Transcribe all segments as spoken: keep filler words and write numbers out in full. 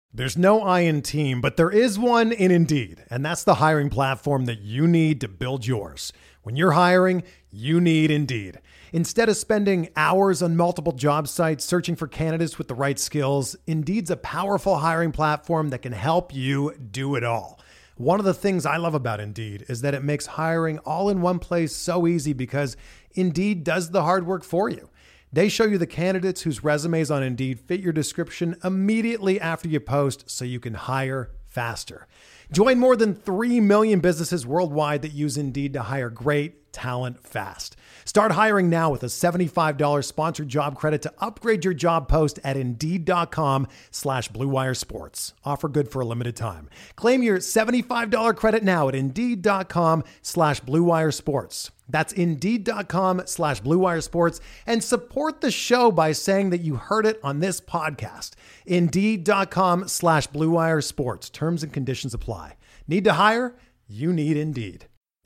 There's no I in team, but there is one in Indeed, and that's the hiring platform that you need to build yours. When you're hiring, you need Indeed. Instead of spending hours on multiple job sites searching for candidates with the right skills, Indeed's a powerful hiring platform that can help you do it all. One of the things I love about Indeed is that it makes hiring all in one place so easy because Indeed does the hard work for you. They show you the candidates whose resumes on Indeed fit your description immediately after you post so you can hire faster. Join more than three million businesses worldwide that use Indeed to hire great talent fast. Start hiring now with a seventy-five dollars sponsored job credit to upgrade your job post at Indeed.com slash Blue Wire Sports. Offer good for a limited time. Claim your seventy-five dollars credit now at Indeed.com slash Blue Wire Sports. That's Indeed.com slash Blue Wire Sports, and support the show by saying that you heard it on this podcast. Indeed.com slash Blue Wire Sports. Terms and conditions apply. Need to hire? You need Indeed.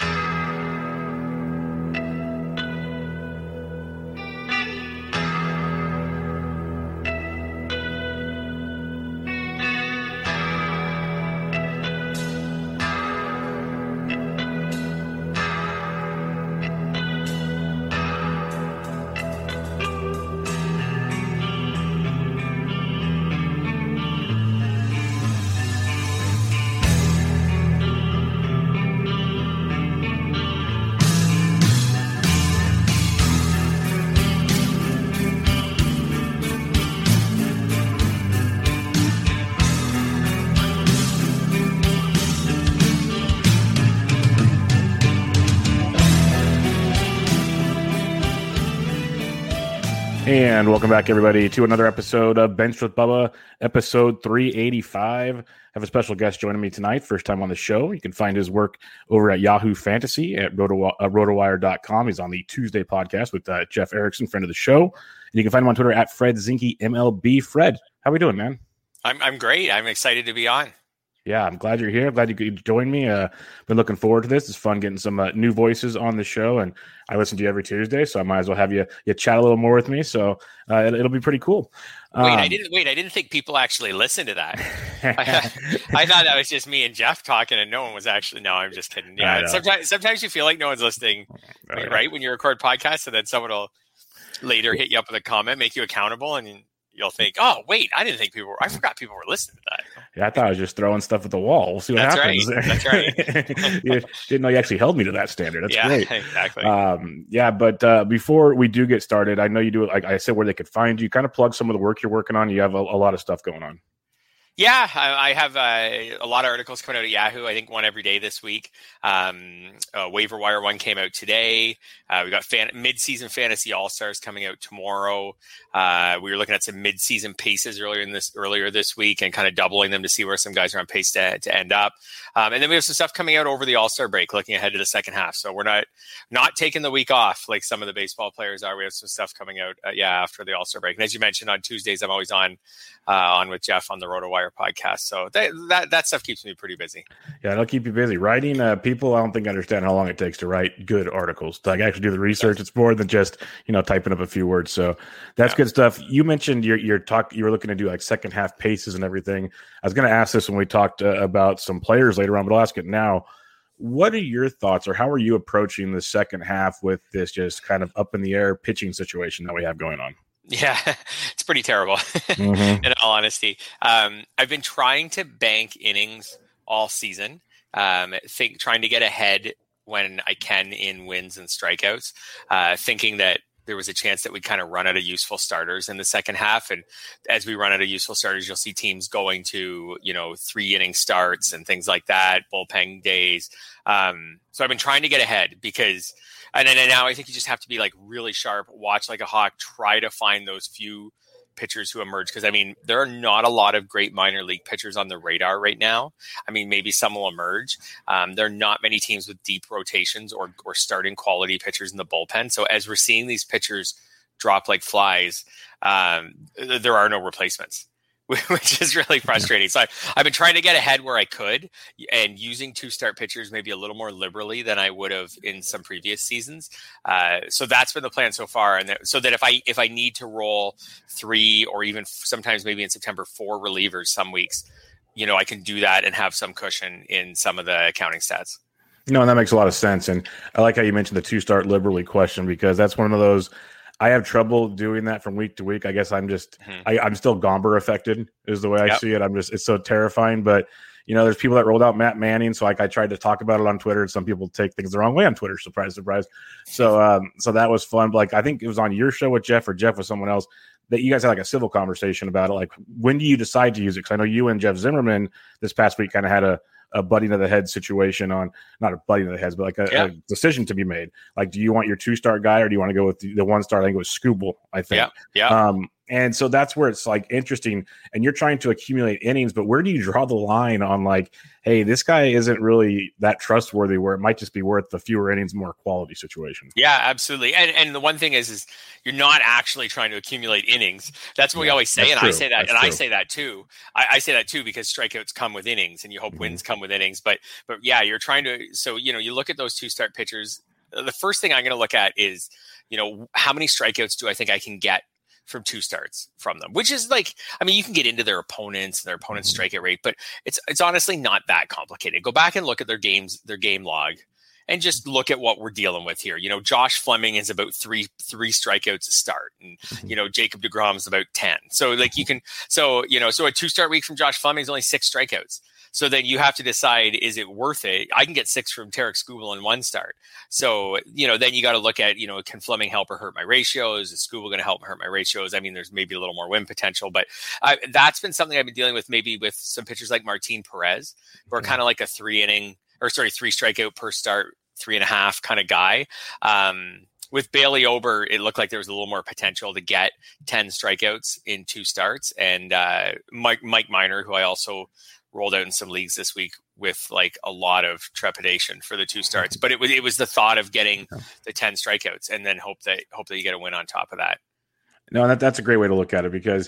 And welcome back, everybody, to another episode of Bench with Bubba, episode three eighty-five. I have a special guest joining me tonight, first time on the show. You can find his work over at Yahoo Fantasy at roto, uh, rotowire dot com. He's on the Tuesday podcast with uh, Jeff Erickson, friend of the show. And you can find him on Twitter at Fred Zinke M L B. Fred, how are we doing, man? I'm I'm great. I'm excited to be on. Yeah, I'm glad you're here. I'm glad you could join me. Uh, been looking forward to this. It's fun getting some uh, new voices on the show, and I listen to you every Tuesday, so I might as well have you you chat a little more with me. So uh, it, it'll be pretty cool. Wait, um, I didn't wait. I didn't think people actually listened to that. I, I thought that was just me and Jeff talking, and no one was actually. No, I'm just kidding. Yeah, sometimes sometimes you feel like no one's listening, oh, yeah. right? When you record podcasts, and then someone will later hit you up with a comment, make you accountable, and you'll think, "Oh, wait, I didn't think people were. I forgot people were listening to that." Yeah, I thought I was just throwing stuff at the wall. We'll see what That's happens. Right. That's right. You didn't know you actually held me to that standard. That's yeah, great. Exactly. Um, yeah, but uh, before we do get started, I know you do it. Like I said, where they could find you. Kind of plug some of the work you're working on. You have a, a lot of stuff going on. Yeah, I, I have uh, a lot of articles coming out at Yahoo. I think one every day this week. Um, uh, Waiver Wire one came out today. Uh, we got fan- mid-season fantasy all-stars coming out tomorrow. Uh, we were looking at some mid-season paces earlier in this earlier this week and kind of doubling them to see where some guys are on pace to, to end up. Um, and then we have some stuff coming out over the all-star break, looking ahead to the second half. So we're not not taking the week off like some of the baseball players are. We have some stuff coming out, uh, yeah, after the all-star break. And as you mentioned, on Tuesdays, I'm always on uh, on with Jeff on the RotoWire podcast. So that, that that stuff keeps me pretty busy. Yeah, it'll keep you busy. Writing, uh, people I don't think understand how long it takes to write good articles. To like actually do the research, it's more than just, you know, typing up a few words. So that's yeah. good stuff. You mentioned your your talk. You were looking to do like second half paces and everything. I was going to ask this when we talked uh, about some players later on, but I'll ask it now. What are your thoughts, or how are you approaching the second half with this just kind of up in the air pitching situation that we have going on? Yeah, it's pretty terrible, mm-hmm. in all honesty. Um, I've been trying to bank innings all season, um, think trying to get ahead when I can in wins and strikeouts, uh, thinking that there was a chance that we'd kind of run out of useful starters in the second half. And as we run out of useful starters, you'll see teams going to, you know, three inning starts and things like that, bullpen days. Um, so I've been trying to get ahead because, and then and now I think you just have to be like really sharp, watch like a hawk, try to find those few pitchers who emerge. Cause I mean, there are not a lot of great minor league pitchers on the radar right now. I mean, maybe some will emerge. Um, there are not many teams with deep rotations or, or starting quality pitchers in the bullpen. So as we're seeing these pitchers drop like flies, um, there are no replacements, which is really frustrating. So I, I've been trying to get ahead where I could and using two start pitchers maybe a little more liberally than I would have in some previous seasons. Uh, so that's been the plan so far. And that, so that if I, if I need to roll three or even sometimes maybe in September, four relievers some weeks, you know, I can do that and have some cushion in some of the accounting stats. No, and that makes a lot of sense. And I like how you mentioned the two start liberally question, because that's one of those, I have trouble doing that from week to week. I guess I'm just, mm-hmm. I, I'm still Gomber affected is the way I yep. see it. I'm just, it's so terrifying. But, you know, there's people that rolled out Matt Manning. So like I tried to talk about it on Twitter, and some people take things the wrong way on Twitter. Surprise, surprise. So, um, so that was fun. But like, I think it was on your show with Jeff or Jeff with someone else that you guys had like a civil conversation about it. Like, when do you decide to use it? Because I know you and Jeff Zimmerman this past week kind of had a, a butting of the head situation on, not a butting of the heads, but like a, yeah. a decision to be made. Like, do you want your two star guy, or do you want to go with the, the one star? I think it was Scooble, I think. Yeah. Yeah. Um, and so that's where it's like interesting, and you're trying to accumulate innings, but where do you draw the line on like, hey, this guy isn't really that trustworthy, where it might just be worth the fewer innings, more quality situation? Yeah, absolutely. And and the one thing is, is you're not actually trying to accumulate innings. That's what yeah, we always say. And true. I say that, that's and true. I say that too. I, I say that too, because strikeouts come with innings, and you hope mm-hmm. wins come with innings. But, but yeah, you're trying to, so, you know, you look at those two start pitchers. The first thing I'm going to look at is, you know, how many strikeouts do I think I can get from two starts from them, which is like, I mean, you can get into their opponents and their opponent's strikeout rate, but it's, it's honestly not that complicated. Go back and look at their games, their game log, and just look at what we're dealing with here. You know, Josh Fleming is about three, three strikeouts a start, and, you know, Jacob deGrom is about ten. So like you can, so, you know, so a two start week from Josh Fleming is only six strikeouts. So then you have to decide, is it worth it? I can get six from Tarek Skubal in one start. So, you know, then you got to look at, you know, can Fleming help or hurt my ratios? Is Skubal going to help hurt my ratios? I mean, there's maybe a little more win potential, but I, that's been something I've been dealing with maybe with some pitchers like Martin Perez, who are kind of like a three inning or sorry, three strikeout per start, three and a half kind of guy. Um, With Bailey Ober, it looked like there was a little more potential to get ten strikeouts in two starts. And uh, Mike Mike Minor, who I also rolled out in some leagues this week with like a lot of trepidation for the two starts, but it was it was the thought of getting the ten strikeouts and then hope that hope that you get a win on top of that. No, that that's a great way to look at it, because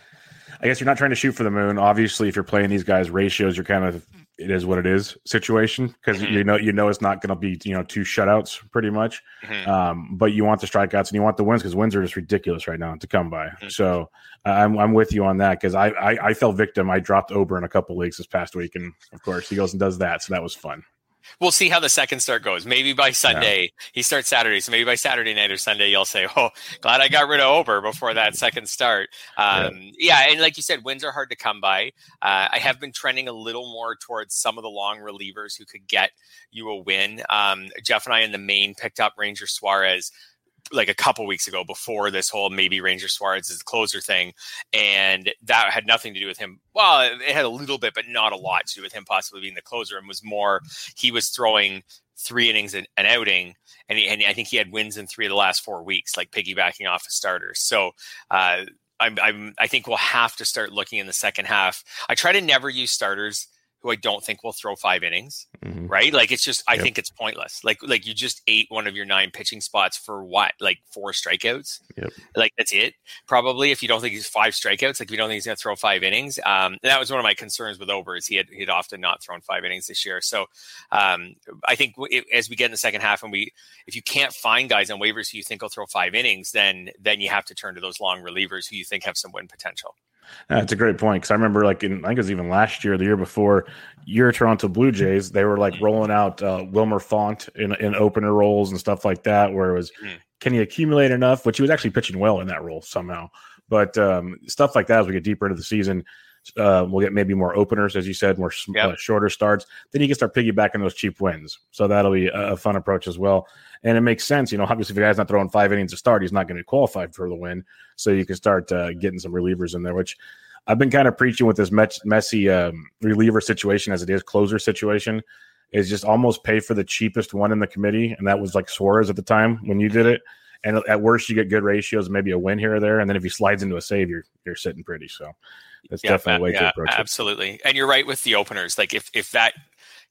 I guess you're not trying to shoot for the moon. Obviously, if you're playing these guys' ratios, you're kind of, it is what it is situation, because mm-hmm. you know you know it's not going to be, you know, two shutouts pretty much. Mm-hmm. Um, but you want the strikeouts and you want the wins, because wins are just ridiculous right now to come by. Mm-hmm. So uh, I'm I'm with you on that, because I, I I fell victim. I dropped Ober in a couple leagues this past week, and of course he goes and does that, so that was fun. We'll see how the second start goes. Maybe by Sunday, yeah. he starts Saturday. So maybe by Saturday night or Sunday, you'll say, oh, glad I got rid of Ober before that second start. Um, yeah. yeah. And like you said, wins are hard to come by. Uh, I have been trending a little more towards some of the long relievers who could get you a win. Um, Jeff and I in the main picked up Ranger Suarez like a couple weeks ago before this whole maybe Ranger Suarez is the closer thing. And that had nothing to do with him. Well, it had a little bit, but not a lot to do with him possibly being the closer, and was more, he was throwing three innings an, an outing. And, he, and I think he had wins in three of the last four weeks, like piggybacking off of starters. So uh, I'm, I'm, I think we'll have to start looking in the second half. I try to never use starters who I don't think will throw five innings, mm-hmm. right? Like it's just, I yep. think it's pointless. Like, like you just ate one of your nine pitching spots for what? Like four strikeouts? Yep. Like that's it. Probably if you don't think he's five strikeouts, like if you don't think he's going to throw five innings. Um, and that was one of my concerns with Ober, is he had, he'd often not thrown five innings this year. So um, I think it, as we get in the second half, and we, if you can't find guys on waivers who you think will throw five innings, then, then you have to turn to those long relievers who you think have some win potential. That's a great point, because I remember, like in I think it was even last year, the year before, your Toronto Blue Jays, they were like rolling out uh, Wilmer Font in in opener roles and stuff like that, where it was, mm. can he accumulate enough? Which he was actually pitching well in that role somehow. But um, stuff like that, as we get deeper into the season, uh, we'll get maybe more openers, as you said, more yep. uh, shorter starts. Then you can start piggybacking those cheap wins. So that'll be a, a fun approach as well. And it makes sense, you know, obviously if a guy's not throwing five innings to start, he's not going to qualify for the win. So you can start uh, getting some relievers in there, which I've been kind of preaching with this messy um, reliever situation as it is, closer situation, is just almost pay for the cheapest one in the committee. And that was like Suarez at the time when you did it. And at worst, you get good ratios, maybe a win here or there. And then if he slides into a save, you're, you're sitting pretty. So that's yeah, definitely a way yeah, to approach it. Absolutely. And you're right with the openers. Like if, if that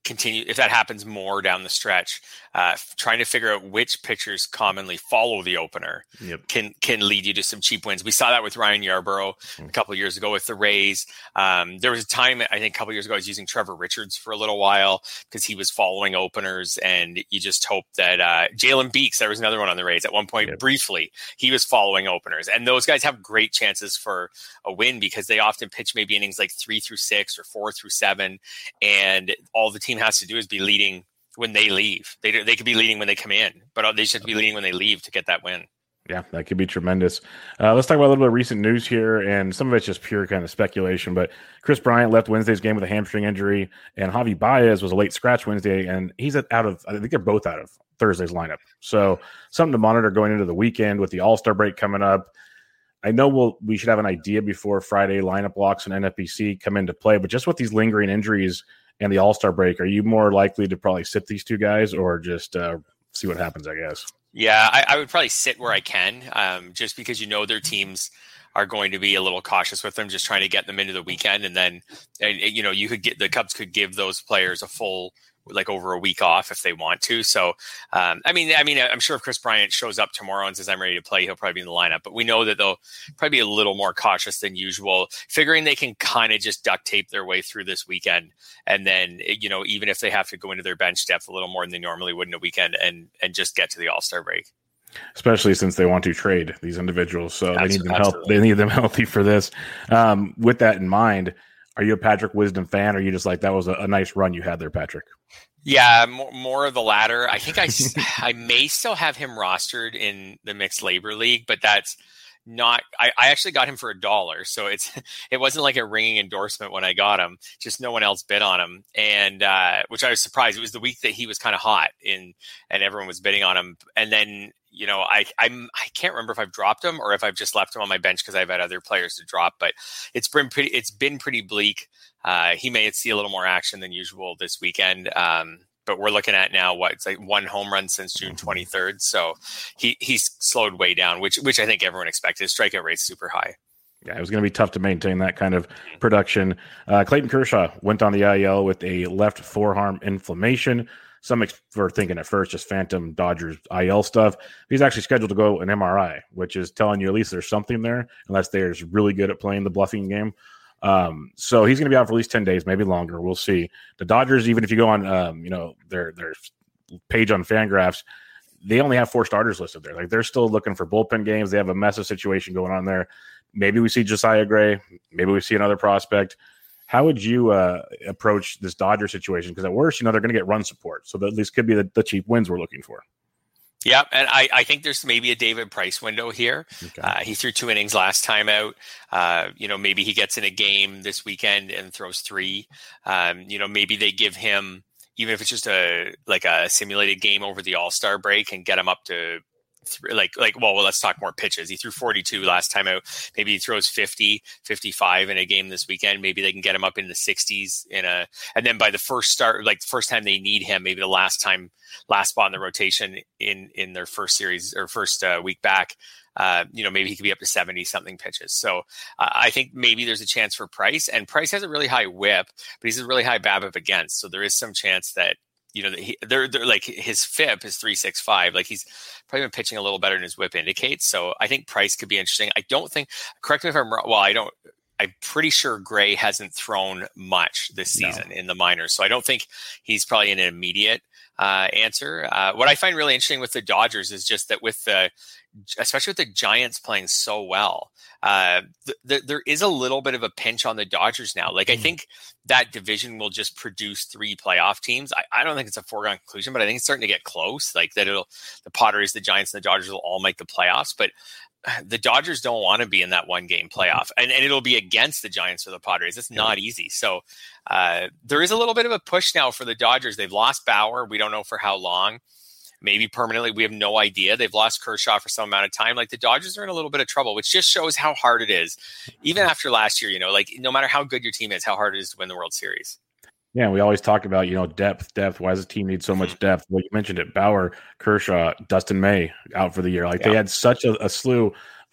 continue, if that happens more down the stretch, uh, trying to figure out which pitchers commonly follow the opener yep. can can lead you to some cheap wins. We saw that with Ryan Yarbrough mm. a couple of years ago with the Rays. Um, there was a time, I think a couple of years ago, I was using Trevor Richards for a little while because he was following openers, and you just hope that uh, Jalen Beeks, there was another one on the Rays at one point, yep. briefly, he was following openers. And those guys have great chances for a win because they often pitch maybe innings like three through six or four through seven, and all the team has to do is be leading when they leave. They they could be leading when they come in, but they just have to be leading when they leave to get that win. Yeah, that could be tremendous. Uh, let's talk about a little bit of recent news here, and some of it's just pure kind of speculation, but Chris Bryant left Wednesday's game with a hamstring injury, and Javi Baez was a late scratch Wednesday, and he's out of, I think they're both out of Thursday's lineup. So something to monitor going into the weekend with the All-Star break coming up. I know we'll, we should have an idea before Friday lineup blocks and N F B C come into play, but just with these lingering injuries and the All-Star break, are you more likely to probably sit these two guys or just uh, see what happens, I guess? Yeah, I, I would probably sit where I can, um, just because you know their teams are going to be a little cautious with them, just trying to get them into the weekend. And then, and, you know, you could get, the Cubs could give those players a full, like over a week off if they want to. So, um, I mean, I mean, I'm sure if Chris Bryant shows up tomorrow and says, I'm ready to play, he'll probably be in the lineup, but we know that they'll probably be a little more cautious than usual, figuring they can kind of just duct tape their way through this weekend. And then, you know, even if they have to go into their bench depth a little more than they normally would in a weekend and, and just get to the All-Star break. Especially since they want to trade these individuals. So Absolutely. they need them help. They need them healthy for this. Um, with that in mind, are you a Patrick Wisdom fan, or are you just like, that was a, a nice run you had there, Patrick? Yeah, more, more of the latter. I think I, I may still have him rostered in the mixed labor league, but that's not, I, I actually got him for a dollar. So it's, it wasn't like a ringing endorsement when I got him, just no one else bid on him. And, uh, which I was surprised. It was the week that he was kind of hot in, and everyone was bidding on him. And then, you know, I I'm I can't remember if I've dropped him or if I've just left him on my bench because I've had other players to drop. But it's been pretty it's been pretty bleak. Uh, he may see a little more action than usual this weekend. Um, but we're looking at now what it's like one home run since June twenty-third. So he he's slowed way down, which which I think everyone expected. His strikeout rate's super high. Yeah, it was going to be tough to maintain that kind of production. Uh, Clayton Kershaw went on the I L with a left forearm inflammation. Some were thinking at first just phantom Dodgers I L stuff. He's actually scheduled to go an M R I, which is telling you at least there's something there, unless they're just really good at playing the bluffing game. Um, so he's going to be out for at least ten days, maybe longer. We'll see. The Dodgers, even if you go on, um, you know, their their page on Fangraphs, they only have four starters listed there. Like, they're still looking for bullpen games. They have a massive situation going on there. Maybe we see Josiah Gray. Maybe we see another prospect. How would you uh, approach this Dodger situation? Because at worst, you know, they're going to get run support. So that this could be the, the cheap wins we're looking for. Yeah, and I, I think there's maybe a David Price window here. Okay. Uh, he threw two innings last time out. Uh, you know, maybe he gets in a game this weekend and throws three. Um, you know, maybe they give him, even if it's just a like a simulated game over the All-Star break, and get him up to th- like like well, well, let's talk more pitches. He threw forty-two last time out. Maybe he throws fifty, fifty-five in a game this weekend. Maybe they can get him up in the sixties in a, and then by the first start, like the first time they need him, maybe the last time, last spot in the rotation in in their first series or first uh, week back, uh, you know, maybe he could be up to seventy something pitches. So uh, I think maybe there's a chance for Price, and Price has a really high whip, but he's a really high BABIP against. So there is some chance that, you know, he, they're, they're like his F I P is three sixty-five. Like, he's probably been pitching a little better than his whip indicates. So I think Price could be interesting. I don't think, correct me if I'm wrong. Well, I don't, I'm pretty sure Gray hasn't thrown much this season no. in the minors. So I don't think he's probably an immediate uh, answer. Uh, what I find really interesting with the Dodgers is just that with the, especially with the Giants playing so well, uh, th- th- there is a little bit of a pinch on the Dodgers now. Like, mm. I think that division will just produce three playoff teams. I, I don't think it's a foregone conclusion, but I think it's starting to get close. Like, that it'll, the Padres, the Giants, and the Dodgers will all make the playoffs, but the Dodgers don't want to be in that one game playoff, and, and it'll be against the Giants or the Padres. It's not easy. So uh, there is a little bit of a push now for the Dodgers. They've lost Bauer. We don't know for how long, maybe permanently. We have no idea. They've lost Kershaw for some amount of time. Like, the Dodgers are in a little bit of trouble, which just shows how hard it is. Even after last year, you know, like, no matter how good your team is, how hard it is to win the World Series. Yeah, we always talk about, you know, depth, depth. Why does the team need so much depth? Well, you mentioned it. Bauer, Kershaw, Dustin May out for the year. Like, yeah. They had such a, a slew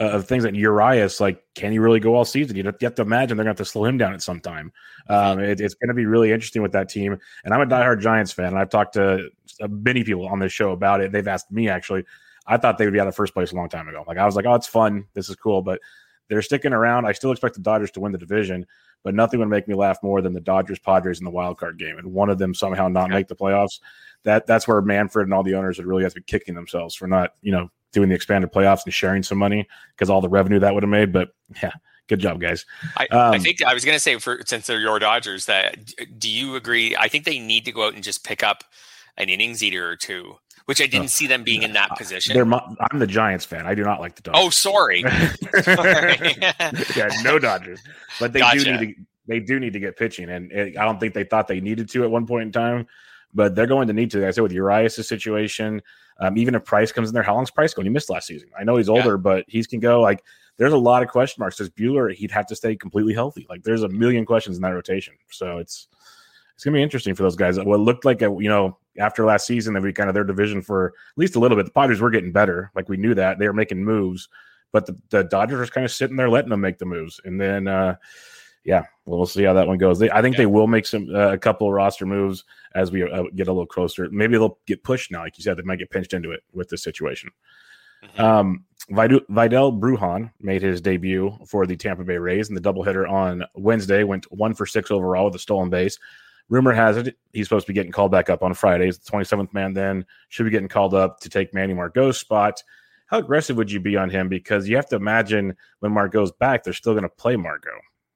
of things that Urias, like, can he really go all season? You have to imagine they're going to have to slow him down at some time. Um, it, it's going to be really interesting with that team. And I'm a diehard Giants fan, and I've talked to many people on this show about it. They've asked me, actually. I thought they would be out of first place a long time ago. Like, I was like, oh, it's fun. This is cool. But they're sticking around. I still expect the Dodgers to win the division, but nothing would make me laugh more than the Dodgers Padres in the wild card game, and one of them somehow not yeah. make the playoffs. That that's where Manfred and all the owners would really have to be kicking themselves for not, you know, doing the expanded playoffs and sharing some money, because all the revenue that would have made. But yeah, good job, guys. I, um, I think I was going to say, for since they're your Dodgers, that do you agree? I think they need to go out and just pick up an innings eater or two, which I didn't uh, see them being in that position. They're, I'm the Giants fan. I do not like the Dodgers. Oh, sorry. sorry. yeah, no Dodgers, but they gotcha. do need to. They do need to get pitching, and it, I don't think they thought they needed to at one point in time, but they're going to need to. Like I said, with Urias' situation, um, even if Price comes in there, how long's Price going? He missed last season. I know he's older, yeah. but he can go. Like, there's a lot of question marks. Does Buehler, he'd have to stay completely healthy. Like, there's a million questions in that rotation. So it's it's going to be interesting for those guys. What looked like, a, you know, after last season, that we kind of their division for at least a little bit. The Padres were getting better. Like, we knew that. They were making moves, but the, the Dodgers were kind of sitting there letting them make the moves. And then, uh, yeah, well, we'll see how that one goes. They, I think yeah. they will make some uh, a couple of roster moves as we uh, get a little closer. Maybe they'll get pushed now, like you said. They might get pinched into it with this situation. Mm-hmm. Um, Vidal, Vidal Brujan made his debut for the Tampa Bay Rays, and the doubleheader on Wednesday went one for six overall with a stolen base. Rumor has it he's supposed to be getting called back up on Fridays. The twenty-seventh man then should be getting called up to take Manny Margot's spot. How aggressive would you be on him? Because you have to imagine when Margot's back, they're still going to play Margot.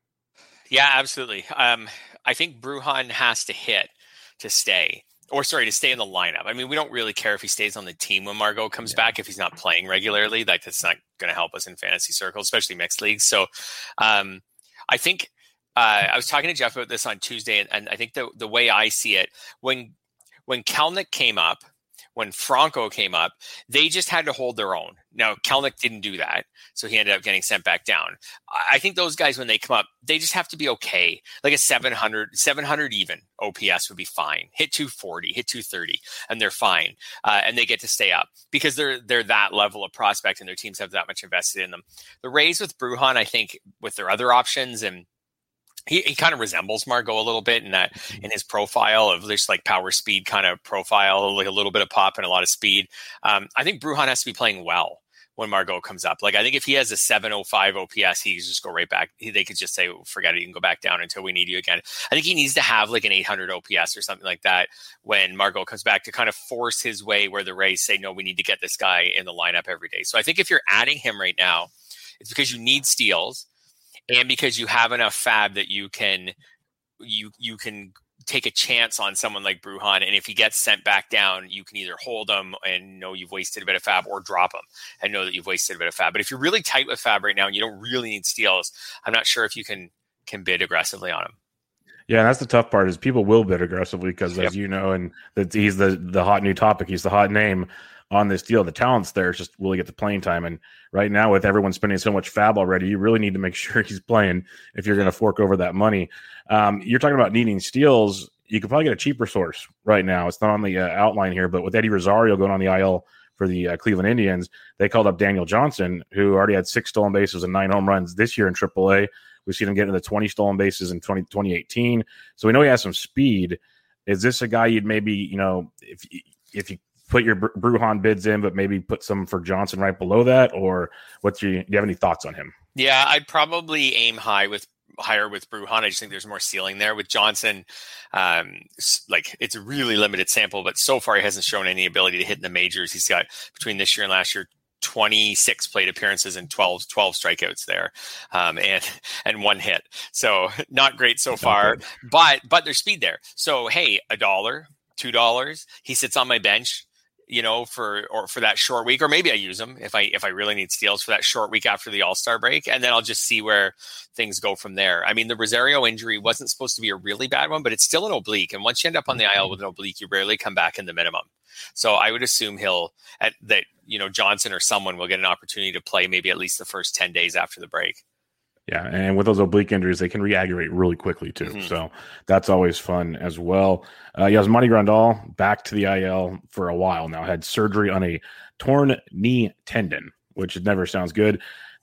Yeah, absolutely. Um, I think Brujan has to hit to stay, or sorry, to stay in the lineup. I mean, we don't really care if he stays on the team when Margot comes yeah. back if he's not playing regularly. Like, that's not going to help us in fantasy circles, especially mixed leagues. So, um, I think uh, I was talking to Jeff about this on Tuesday, and, and I think the the way I see it, when when Kelenic came up, when Franco came up, they just had to hold their own. Now, Kelenic didn't do that, so he ended up getting sent back down. I think those guys, when they come up, they just have to be okay. Like a seven hundred, seven hundred even O P S would be fine. Hit two forty, hit two thirty, and they're fine. Uh, and they get to stay up because they're they're that level of prospect, and their teams have that much invested in them. The Rays with Brujan, I think, with their other options, and He he kind of resembles Margot a little bit in that, in his profile of just like power speed kind of profile, like a little bit of pop and a lot of speed. Um, I think Brujan has to be playing well when Margot comes up. Like, I think if he has a seven oh five O P S, he can just go right back. He, they could just say, forget it, you can go back down until we need you again. I think he needs to have like an eight hundred O P S or something like that when Margot comes back to kind of force his way where the Rays say, no, we need to get this guy in the lineup every day. So I think if you're adding him right now, it's because you need steals. And because you have enough fab that you can you you can take a chance on someone like Brujan, and if he gets sent back down, you can either hold him and know you've wasted a bit of fab, or drop him and know that you've wasted a bit of fab. But if you're really tight with fab right now and you don't really need steals, I'm not sure if you can can bid aggressively on him. Yeah, and that's the tough part, is people will bid aggressively because, yep. as you know, and that he's the the hot new topic, he's the hot name on this deal. The talent's there, it's just will he get the playing time? And right now, with everyone spending so much fab already, you really need to make sure he's playing if you're going to fork over that money. Um, you're talking about needing steals. You could probably get a cheaper source right now. It's not on the uh, outline here, but with Eddie Rosario going on the I L for the uh, Cleveland Indians, they called up Daniel Johnson, who already had six stolen bases and nine home runs this year in triple A. We've seen him get into the twenty stolen bases in twenty eighteen. So we know he has some speed. Is this a guy you'd maybe, you know, if if you put your Brujan bids in, but maybe put some for Johnson right below that? Or what's your, do you have any thoughts on him? Yeah, I'd probably aim high with higher with Brujan. I just think there's more ceiling there with Johnson. Um, like, it's a really limited sample, but so far he hasn't shown any ability to hit in the majors. He's got, between this year and last year, twenty-six plate appearances and twelve, twelve strikeouts there, um, and and one hit. So not great so far, but but there's speed there. So hey, a dollar, two dollars, he sits on my bench, you know, for or for that short week, or maybe I use him if I if I really need steals for that short week after the All-Star break, and then I'll just see where things go from there. I mean, the Rosario injury wasn't supposed to be a really bad one, but it's still an oblique, and once you end up on the I L with an oblique, you rarely come back in the minimum. So I would assume he'll at that you know Johnson or someone will get an opportunity to play maybe at least the first ten days after the break. Yeah, and with those oblique injuries, they can re-aggravate really quickly too. Mm-hmm. So that's always fun as well. Uh, Yasmani Grandal back to the I L for a while now. Had surgery on a torn knee tendon, which never sounds good.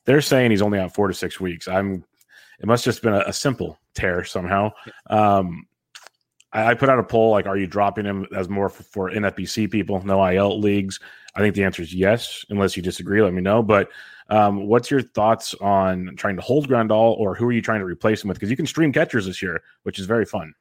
They're saying he's only out four to six weeks. I'm. It must just been a, a simple tear somehow. Um, I, I put out a poll like, are you dropping him as more for, for N F B C people, no I L leagues? I think the answer is yes. Unless you disagree, let me know. But um, what's your thoughts on trying to hold Grandal, or who are you trying to replace him with? Because you can stream catchers this year, which is very fun.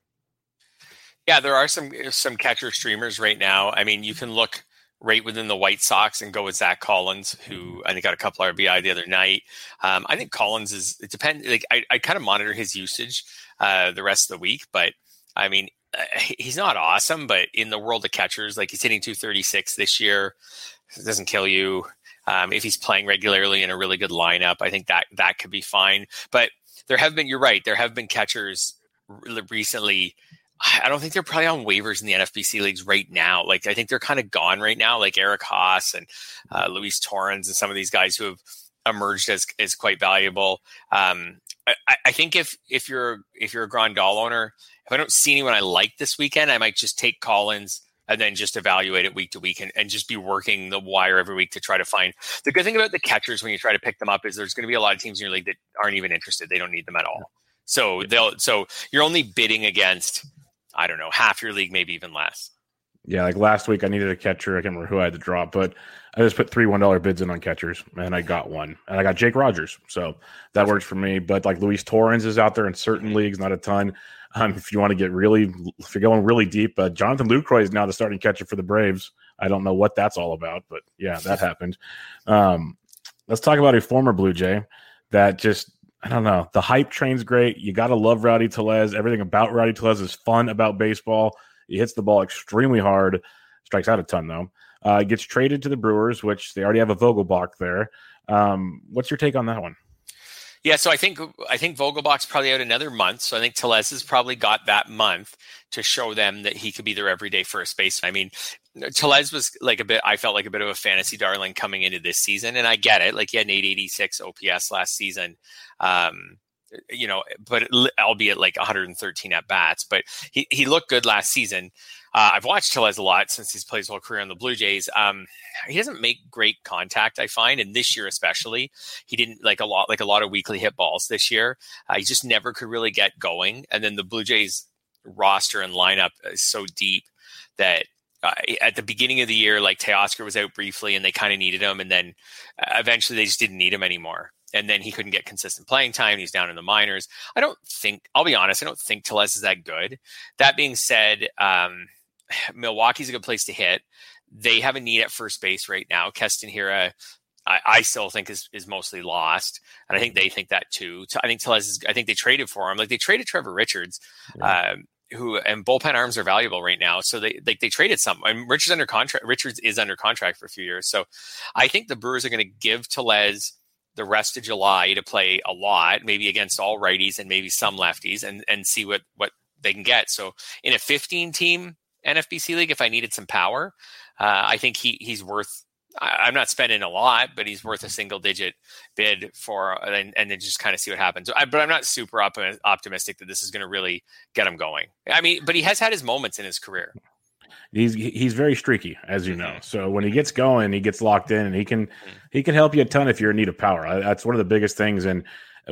Yeah, there are some some catcher streamers right now. I mean, you can look right within the White Sox and go with Zach Collins, who I think got a couple R B I the other night. Um, I think Collins is, it depends. Like I, I kind of monitor his usage uh, the rest of the week, but I mean, uh, he's not awesome, but in the world of catchers, like he's hitting two thirty-six this year. It doesn't kill you. Um, if he's playing regularly in a really good lineup, I think that that could be fine. But there have been, you're right, there have been catchers recently. I don't think they're probably on waivers in the N F B C leagues right now. Like, I think they're kind of gone right now, like Eric Haas and uh, Luis Torrens and some of these guys who have emerged as, as quite valuable. Um, I, I think if, if you're, if you're a Grandal owner, if I don't see anyone I like this weekend, I might just take Collins and then just evaluate it week to week and, and just be working the wire every week to try to find. The good thing about the catchers when you try to pick them up is there's going to be a lot of teams in your league that aren't even interested. They don't need them at all. So they'll, so you're only bidding against, I don't know, half your league, maybe even less. Yeah, like last week I needed a catcher. I can't remember who I had to drop, but I just put three one dollar bids in on catchers, and I got one. And I got Jake Rogers, so that works for me. But like Luis Torrens is out there in certain leagues, not a ton. Um, if you want to get really, if you're going really deep, uh, Jonathan Lucroy is now the starting catcher for the Braves. I don't know what that's all about, but yeah, that happened. Um, let's talk about a former Blue Jay that just – I don't know. The hype train's great. You got to love Rowdy Tellez. Everything about Rowdy Tellez is fun about baseball. He hits the ball extremely hard. Strikes out a ton, though. Uh, gets traded to the Brewers, which they already have a Vogelbach there. Um, what's your take on that one? Yeah, so I think I think Vogelbach's probably out another month. So I think Tellez has probably got that month to show them that he could be their everyday first baseman. I mean, Tellez was like a bit, I felt like a bit of a fantasy darling coming into this season, and I get it. Like he had an eight eighty-six O P S last season, um, you know, but albeit like one hundred thirteen at bats. But he he looked good last season. Uh, I've watched Tellez a lot since he's played his whole career on the Blue Jays. Um, he doesn't make great contact, I find, and this year especially, he didn't like a lot, like a lot of weekly hit balls this year. Uh, he just never could really get going. And then the Blue Jays roster and lineup is so deep that uh, at the beginning of the year, like Teoscar was out briefly, and they kind of needed him, and then uh, eventually they just didn't need him anymore. And then he couldn't get consistent playing time. He's down in the minors. I don't think, I'll be honest, I don't think Tellez is that good. That being said, um, Milwaukee's a good place to hit. They have a need at first base right now. Keston Hiura, I, I still think is, is mostly lost. And I think they think that too. I think Tellez is, I think they traded for him. Like they traded Trevor Richards, yeah. um, who, and bullpen arms are valuable right now. So they, like they traded some, and Richards under contract, Richards is under contract for a few years. So I think the Brewers are going to give Tellez the rest of July to play a lot, maybe against all righties and maybe some lefties, and, and see what, what they can get. So in a fifteen team N F B C league, if I needed some power, uh, I think he he's worth, I, I'm not spending a lot, but he's worth a single digit bid for, and, and then just kind of see what happens. I, but I'm not super op- optimistic that this is going to really get him going. I mean, but he has had his moments in his career. He's he's very streaky, as you know. So when he gets going, he gets locked in, and he can he can help you a ton if you're in need of power. That's one of the biggest things, and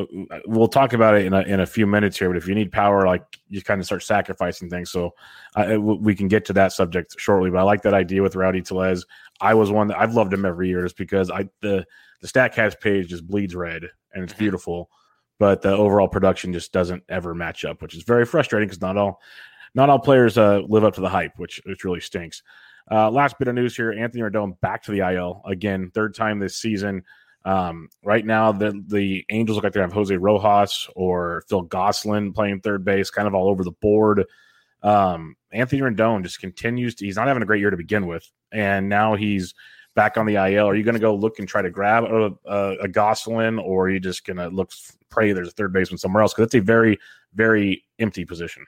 we'll talk about it in a, in a few minutes here. But if you need power, like you kind of start sacrificing things. So uh, we can get to that subject shortly. But I like that idea with Rowdy Tellez. I was one that I've loved him every year, just because I the the StatCast page just bleeds red, and it's beautiful, but the overall production just doesn't ever match up, which is very frustrating because not all. Not all players uh, live up to the hype, which which really stinks. Uh, last bit of news here: Anthony Rendon back to the I L again, third time this season. Um, right now, the the Angels look like they have Jose Rojas or Phil Gosselin playing third base, kind of all over the board. Um, Anthony Rendon just continues to, he's not having a great year to begin with, and now he's back on the I L. Are you going to go look and try to grab a, a, a Gosselin, or are you just going to look pray there's a third baseman somewhere else? Because it's a very, very empty position.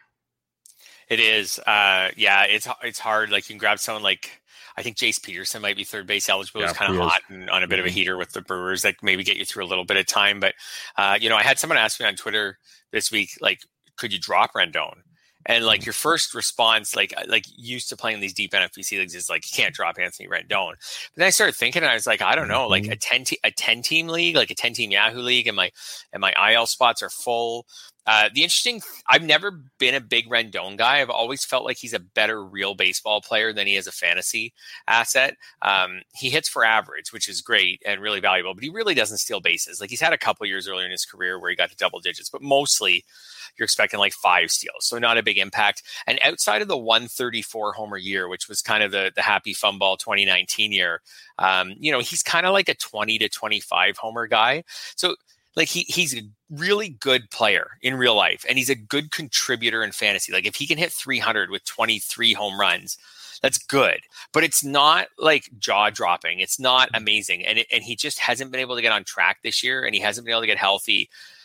It is. Uh, yeah, it's it's hard. Like you can grab someone like, I think Jace Peterson might be third base eligible. Yeah, he's kind of hot and on a bit mm-hmm. of a heater with the Brewers that maybe get you through a little bit of time. But, uh, you know, I had someone ask me on Twitter this week, like, could you drop Rendon? And like your first response, like like used to playing these deep N F B C leagues, is like you can't drop Anthony Rendon. But then I started thinking, and I was like, I don't know, like a ten te- a ten team league, like a ten team Yahoo league, and my and my I L spots are full. Uh, the interesting, I've never been a big Rendon guy. I've always felt like he's a better real baseball player than he is a fantasy asset. Um, he hits for average, which is great and really valuable, but he really doesn't steal bases. Like he's had a couple years earlier in his career where he got to double digits, but mostly you're expecting like five steals. So not a big impact. And outside of the one thirty-four homer year, which was kind of the, the happy fun ball twenty nineteen year, um, you know, he's kind of like a twenty to twenty-five homer guy. So like he he's a really good player in real life, and he's a good contributor in fantasy. Like if he can hit three hundred with twenty-three home runs, that's good. But it's not like jaw dropping. It's not amazing, and it, and he just hasn't been able to get on track this year, and he hasn't been able to get healthy.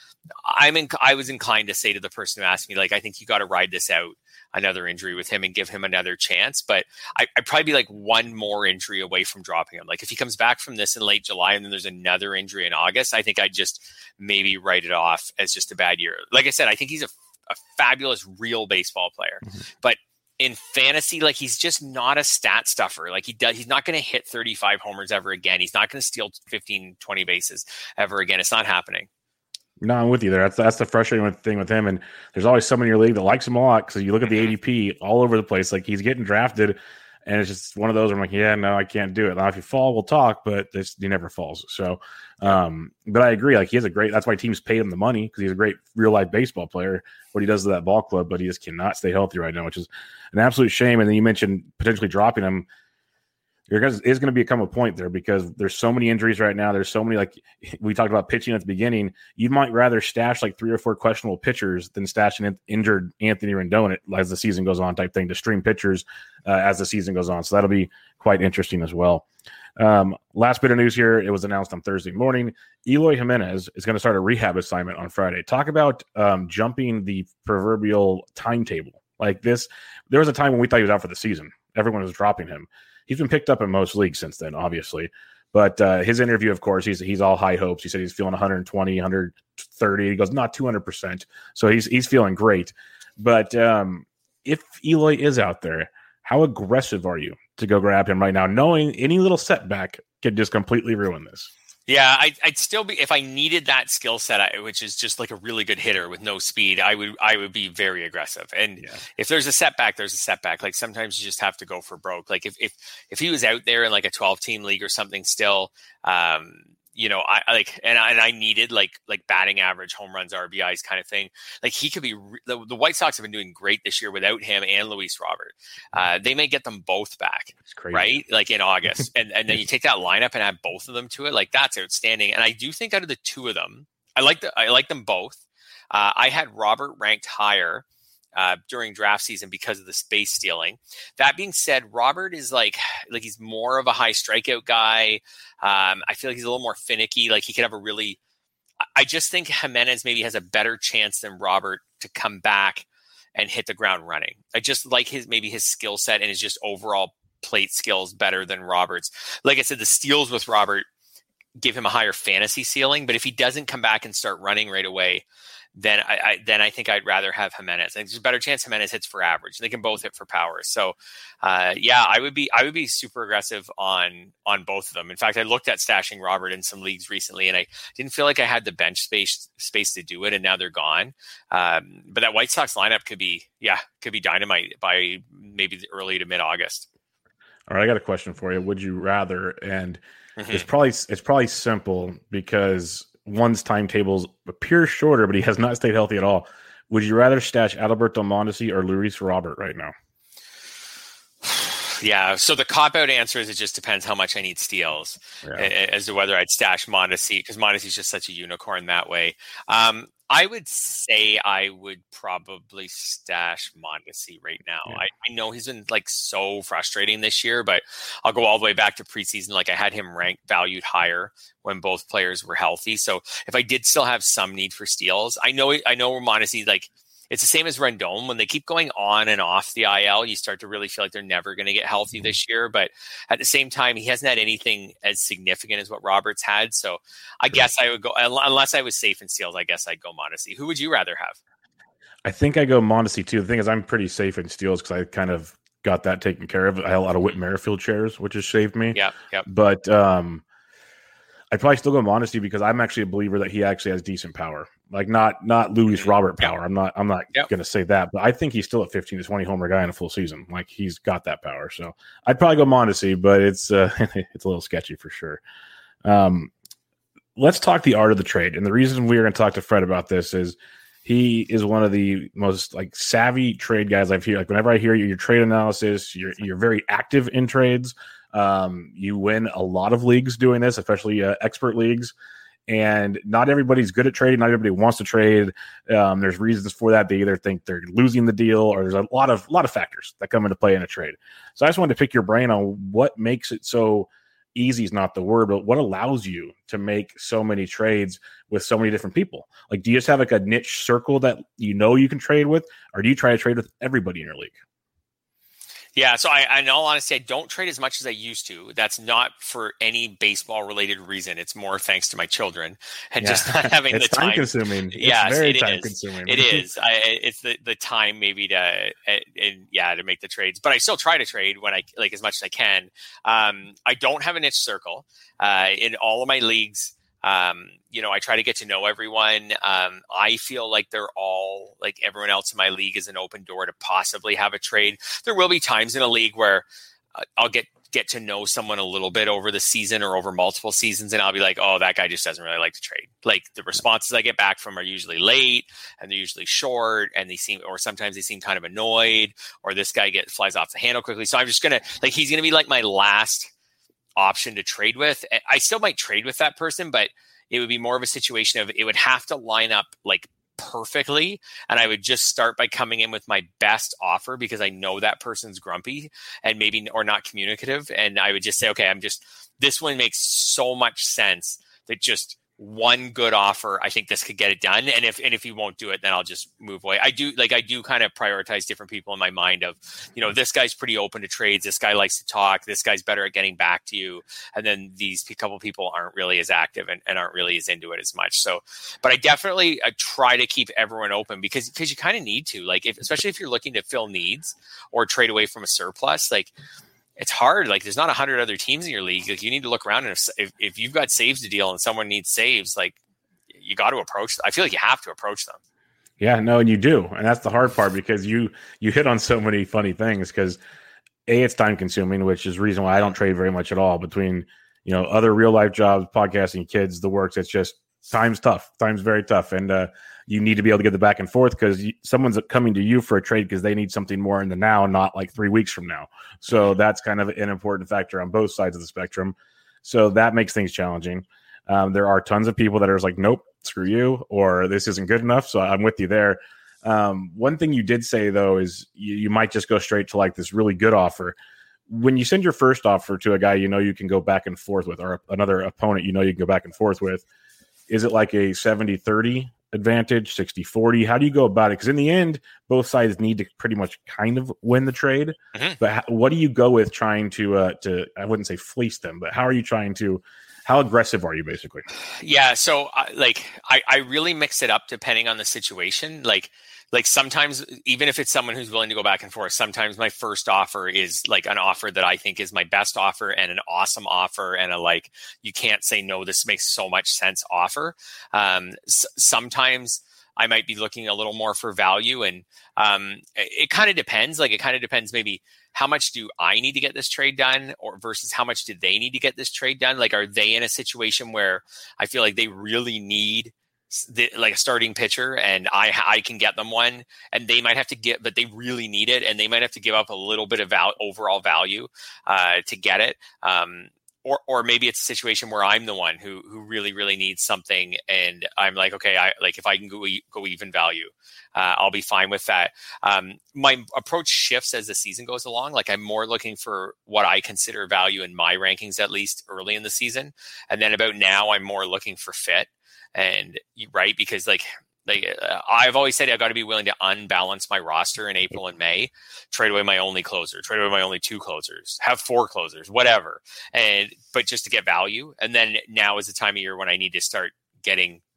I'm in, I was inclined to say to the person who asked me, like, I think you got to ride this out, another injury with him, and give him another chance. But I, I'd probably be like one more injury away from dropping him. Like if he comes back from this in late July and then there's another injury in August, I think I'd just maybe write it off as just a bad year. Like I said, I think he's a, a fabulous real baseball player, mm-hmm. but in fantasy, like he's just not a stat stuffer. Like he does, he's not going to hit thirty-five homers ever again. He's not going to steal fifteen, twenty bases ever again. It's not happening. No, I'm with you there. That's that's the frustrating thing with him. And there's always someone in your league that likes him a lot because you look at the A D P all over the place. Like he's getting drafted, and it's just one of those where I'm like, yeah, no, I can't do it. Now, if you fall, we'll talk, but this, he never falls. So, um, but I agree. Like he has a great. That's why teams paid him the money because he's a great real life baseball player. What he does to that ball club, but he just cannot stay healthy right now, which is an absolute shame. And then you mentioned potentially dropping him. There is going to become a point there because there's so many injuries right now. There's so many, like we talked about pitching at the beginning. You might rather stash like three or four questionable pitchers than stash an injured Anthony Rendon as the season goes on type thing to stream pitchers uh, as the season goes on. So that'll be quite interesting as well. Um, last bit of news here. It was announced on Thursday morning. Eloy Jimenez is going to start a rehab assignment on Friday. Talk about um, jumping the proverbial timetable like this. There was a time when we thought he was out for the season. Everyone was dropping him. He's been picked up in most leagues since then, obviously. But uh, his interview, of course, he's he's all high hopes. He said he's feeling one twenty, one thirty. He goes, not two hundred percent. So he's he's feeling great. But um, if Eloy is out there, how aggressive are you to go grab him right now, knowing any little setback could just completely ruin this? Yeah, I, I'd still be, if I needed that skill set, which is just like a really good hitter with no speed, I would I would be very aggressive. And yeah. if there's a setback, there's a setback. Like sometimes you just have to go for broke. Like if if if he was out there in like a twelve team league or something still, um, you know, I like and I, and I needed like like batting average, home runs, R B Is kind of thing. Like he could be. Re- the, the White Sox have been doing great this year without him and Luis Robert. Uh, they may get them both back, right? Like in August, and and then you take that lineup and add both of them to it. Like that's outstanding. And I do think out of the two of them, I like the I like them both. Uh, I had Robert ranked higher Uh, during draft season because of the space stealing. That being said, Robert is like, like he's more of a high strikeout guy. Um, I feel like he's a little more finicky. Like he could have a really, I just think Jimenez maybe has a better chance than Robert to come back and hit the ground running. I just like his, maybe his skill set and his just overall plate skills better than Robert's. Like I said, the steals with Robert give him a higher fantasy ceiling, but if he doesn't come back and start running right away, then I, I then I think I'd rather have Jimenez. I think there's a better chance Jimenez hits for average. They can both hit for power. So, uh, yeah, I would be I would be super aggressive on on both of them. In fact, I looked at stashing Robert in some leagues recently, and I didn't feel like I had the bench space space to do it. And now they're gone. Um, but that White Sox lineup could be yeah could be dynamite by maybe early to mid August. All right, I got a question for you. Would you rather? And mm-hmm. it's probably it's probably simple because one's timetables appear shorter, but he has not stayed healthy at all. Would you rather stash Adalberto Mondesi or Luis Robert right now? Yeah, so the cop-out answer is it just depends how much I need steals yeah. as to whether I'd stash Mondesi, because Mondesi is just such a unicorn that way. Um, I would say I would probably stash Mondesi right now. Yeah. I, I know he's been like so frustrating this year, but I'll go all the way back to preseason. Like I had him ranked valued higher when both players were healthy. So if I did still have some need for steals, I know I know Mondesi, like it's the same as Rendon. When they keep going on and off the I L, you start to really feel like they're never going to get healthy this year. But at the same time, he hasn't had anything as significant as what Roberts had. So I guess I would go, unless I was safe in steals, I guess I'd go Mondesi. Who would you rather have? I think I go Mondesi too. The thing is, I'm pretty safe in steals because I kind of got that taken care of. I had a lot of Whit Merrifield shares, which has saved me. Yeah, yeah. But um, I'd probably still go Mondesi because I'm actually a believer that he actually has decent power. Like not not Luis mm-hmm. Robert power. I'm not I'm not yep. going to say that, but I think he's still a fifteen to twenty homer guy in a full season. Like he's got that power. So I'd probably go Mondesi, but it's uh, it's a little sketchy for sure. Um, let's talk the art of the trade. And the reason we are going to talk to Fred about this is he is one of the most like savvy trade guys I've heard. Like whenever I hear your, your trade analysis, you're you're very active in trades. Um, you win a lot of leagues doing this, especially uh, expert leagues. And not everybody's good at trading. Not everybody wants to trade. Um, there's reasons for that. They either think they're losing the deal, or there's a lot of lot of factors that come into play in a trade. So I just wanted to pick your brain on what makes it so easy is not the word, but what allows you to make so many trades with so many different people? Like, do you just have like a niche circle that you know you can trade with, or do you try to trade with everybody in your league? Yeah, so I, in all honesty, I don't trade as much as I used to. That's not for any baseball-related reason. It's more thanks to my children and yeah. just not having it's the time. Time consuming. Yeah, it's very it time is. consuming. It is. I, it's the, the time maybe to and yeah to make the trades, but I still try to trade when I like as much as I can. Um, I don't have a niche circle uh, in all of my leagues. Um, you know, I try to get to know everyone. Um, I feel like they're all like everyone else in my league is an open door to possibly have a trade. There will be times in a league where uh, I'll get, get to know someone a little bit over the season or over multiple seasons. And I'll be like, oh, that guy just doesn't really like to trade. Like the responses I get back from are usually late and they're usually short and they seem, or sometimes they seem kind of annoyed, or this guy get flies off the handle quickly. So I'm just going to like, he's going to be like my last option to trade with. I still might trade with that person, but it would be more of a situation of it would have to line up like perfectly. And I would just start by coming in with my best offer because I know that person's grumpy and maybe, or not communicative. And I would just say, okay, I'm just, this one makes so much sense that just one good offer, I think this could get it done. And if, and if he won't do it, then I'll just move away. I do like, I do kind of prioritize different people in my mind of, you know, this guy's pretty open to trades. This guy likes to talk. This guy's better at getting back to you. And then these couple people aren't really as active and, and aren't really as into it as much. So, but I definitely I try to keep everyone open because, because you kind of need to, like, if, especially if you're looking to fill needs or trade away from a surplus, like, it's hard. Like there's not a hundred other teams in your league. Like you need to look around and if, if, if you've got saves to deal and someone needs saves, like you got to approach them. I feel like you have to approach them. Yeah, no, and you do. And that's the hard part because you, you hit on so many funny things because A, it's time consuming, which is the reason why I don't trade very much at all between, you know, other real life jobs, podcasting, kids, the works. It's just time's tough. Time's very tough. And, uh, you need to be able to get the back and forth because someone's coming to you for a trade because they need something more in the now, not like three weeks from now. So that's kind of an important factor on both sides of the spectrum. So that makes things challenging. Um, there are tons of people that are like, nope, screw you, or this isn't good enough. So I'm with you there. Um, one thing you did say, though, is you, you might just go straight to like this really good offer. When you send your first offer to a guy you know you can go back and forth with, or another opponent you know you can go back and forth with, is it like a seventy thirty advantage, sixty forty? How do you go about it? Because in the end, both sides need to pretty much kind of win the trade. Mm-hmm. But how, what do you go with trying to, uh, to I wouldn't say fleece them, but how are you trying to, how aggressive are you basically? Yeah. So uh, like, I, I really mix it up depending on the situation. Like, like sometimes, even if it's someone who's willing to go back and forth, sometimes my first offer is like an offer that I think is my best offer and an awesome offer and a like, you can't say no, this makes so much sense offer. Um, s- sometimes I might be looking a little more for value and um, it, it kind of depends. Like it kind of depends maybe how much do I need to get this trade done or versus how much do they need to get this trade done? Like, are they in a situation where I feel like they really need The, like a starting pitcher and I I can get them one and they might have to get, but they really need it and they might have to give up a little bit of val- overall value uh, to get it. Um, or or maybe it's a situation where I'm the one who who really, really needs something and I'm like, okay, I like if I can go, go even value, uh, I'll be fine with that. Um, my approach shifts as the season goes along. Like I'm more looking for what I consider value in my rankings, at least early in the season. And then about now I'm more looking for fit. And right, because like, like uh, I've always said, I've got to be willing to unbalance my roster in April and May, trade away my only closer, trade away my only two closers, have four closers, whatever. And, but just to get value. And then now is the time of year when I need to start getting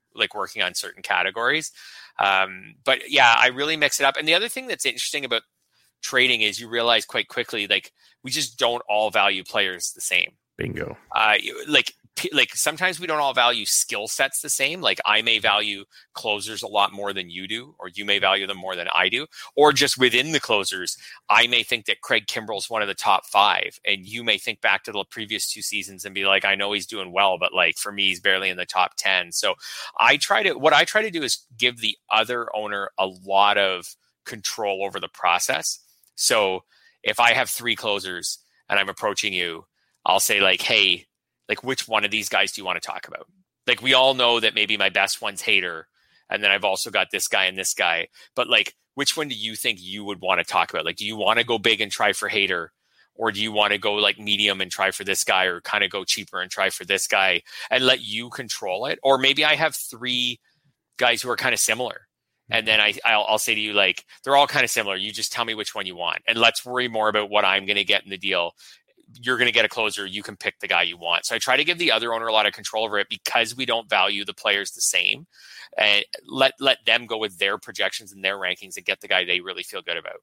like working on certain categories. Um, but yeah, I really mix it up. And the other thing that's interesting about trading is you realize quite quickly, like we just don't all value players the same. Bingo. Uh, like, like sometimes we don't all value skill sets the same. Like I may value closers a lot more than you do, or you may value them more than I do, or just within the closers, I may think that Craig Kimbrell's one of the top five, and you may think back to the previous two seasons and be like, I know he's doing well, but like for me, he's barely in the top ten. So I try to, what I try to do is give the other owner a lot of control over the process. So if I have three closers and I'm approaching you, I'll say like, hey, like which one of these guys do you want to talk about? Like we all know that maybe my best one's Hader, and then I've also got this guy and this guy. But like, which one do you think you would want to talk about? Like, do you want to go big and try for Hader, or do you want to go like medium and try for this guy, or kind of go cheaper and try for this guy and let you control it? Or maybe I have three guys who are kind of similar. And then I, I'll, I'll say to you, like, they're all kind of similar. You just tell me which one you want. And let's worry more about what I'm going to get in the deal. You're going to get a closer. You can pick the guy you want. So I try to give the other owner a lot of control over it because we don't value the players the same. And let, let them go with their projections and their rankings and get the guy they really feel good about.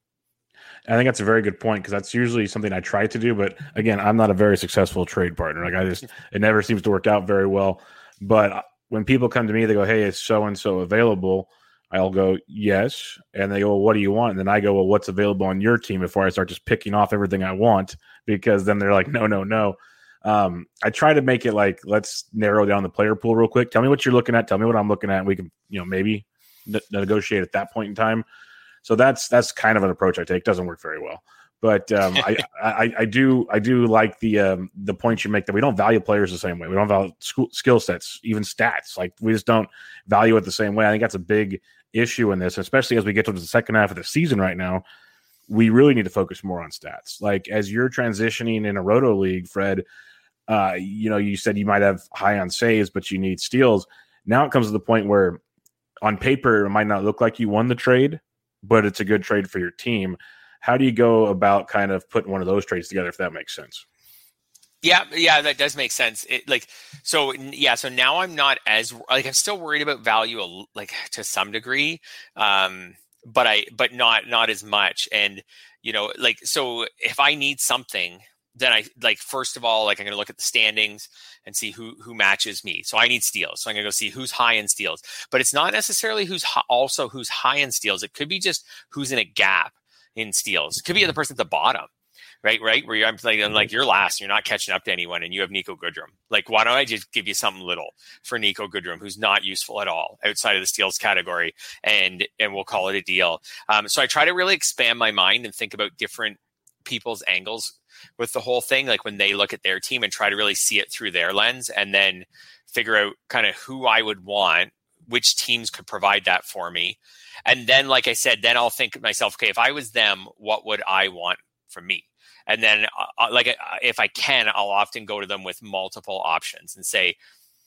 I think that's a very good point, because that's usually something I try to do. But again, I'm not a very successful trade partner. Like I just, it never seems to work out very well. But when people come to me, they go, hey, is so-and-so available? I'll go, yes. And they go, well, what do you want? And then I go, well, what's available on your team, before I start just picking off everything I want, because then they're like, no, no, no. Um, I try to make it like, let's narrow down the player pool real quick. Tell me what you're looking at. Tell me what I'm looking at. And we can, you know, maybe ne- negotiate at that point in time. So that's, that's kind of an approach I take. Doesn't work very well. But um, I, I, I do I do like the um, the point you make that we don't value players the same way. We don't value school, skill sets, even stats. Like we just don't value it the same way. I think that's a big issue in this, especially as we get to the second half of the season right now. We really need to focus more on stats. Like as you're transitioning in a roto league, Fred, uh, you know, you said you might have high on saves, but you need steals. Now it comes to the point where on paper, it might not look like you won the trade, but it's a good trade for your team. How do you go about kind of putting one of those trades together, if that makes sense? Yeah, yeah, that does make sense. It, like, so yeah, so now I'm not as like I'm still worried about value, like to some degree, um, but I, but not not as much. And you know, like, so if I need something, then I like first of all, like I'm going to look at the standings and see who who matches me. So I need steals, so I'm going to go see who's high in steals. But it's not necessarily who's hi- also who's high in steals. It could be just who's in a gap in steals. It could be the person at the bottom, right? Right. Where you're, I'm like, I'm like, you're last, you're not catching up to anyone, and you have Nico Goodrum. Like, why don't I just give you something little for Nico Goodrum, who's not useful at all outside of the steals category, and, and we'll call it a deal. Um, so I try to really expand my mind and think about different people's angles with the whole thing. Like when they look at their team and try to really see it through their lens, and then figure out kind of who I would want, which teams could provide that for me. And then, like I said, then I'll think to myself, okay, if I was them, what would I want from me? And then, uh, like, uh, if I can, I'll often go to them with multiple options and say,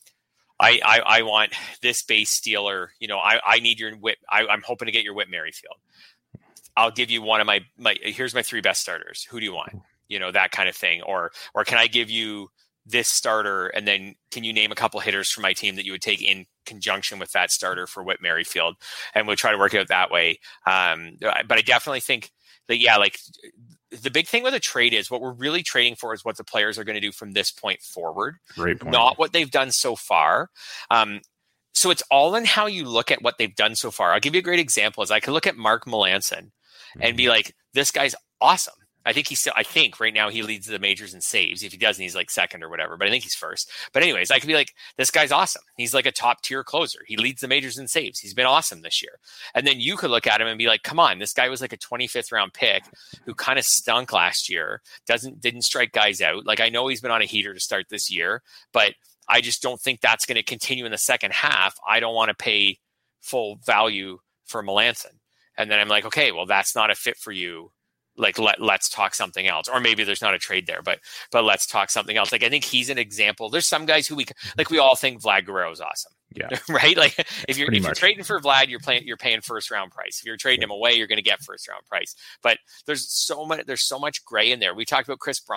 I I, I want this base stealer. You know, I, I need your whip. I, I'm hoping to get your Whit Merrifield. I'll give you one of my, my, here's my three best starters. Who do you want? You know, that kind of thing. Or, or can I give you this starter, and then can you name a couple hitters from my team that you would take in conjunction with that starter for Whit Merrifield? And we'll try to work it out that way. Um, but I definitely think that, yeah, like the big thing with a trade is what we're really trading for is what the players are going to do from this point forward, Great point. Not what they've done so far. Um, so it's all in how you look at what they've done so far. I'll give you a great example. Is I could look at Mark Melancon mm-hmm. and be like, this guy's awesome. I think he's still, I think right now he leads the majors in saves. If he doesn't, he's like second or whatever, but I think he's first. But anyways, I could be like, this guy's awesome. He's like a top tier closer. He leads the majors in saves. He's been awesome this year. And then you could look at him and be like, come on, this guy was like a twenty-fifth round pick who kind of stunk last year. Doesn't, didn't strike guys out. Like, I know he's been on a heater to start this year, but I just don't think that's going to continue in the second half. I don't want to pay full value for Melancon. And then I'm like, okay, well, that's not a fit for you. Like, let, let's talk something else. Or maybe there's not a trade there, but but let's talk something else. Like, I think he's an example. There's some guys who we, like, we all think Vlad Guerrero is awesome. Yeah. Right? Like, if you're, if you're much. trading for Vlad, you're playing, you're paying first round price. If you're trading yeah. him away, you're going to get first round price. But there's so much, there's so much gray in there. We talked about Chris Bryant.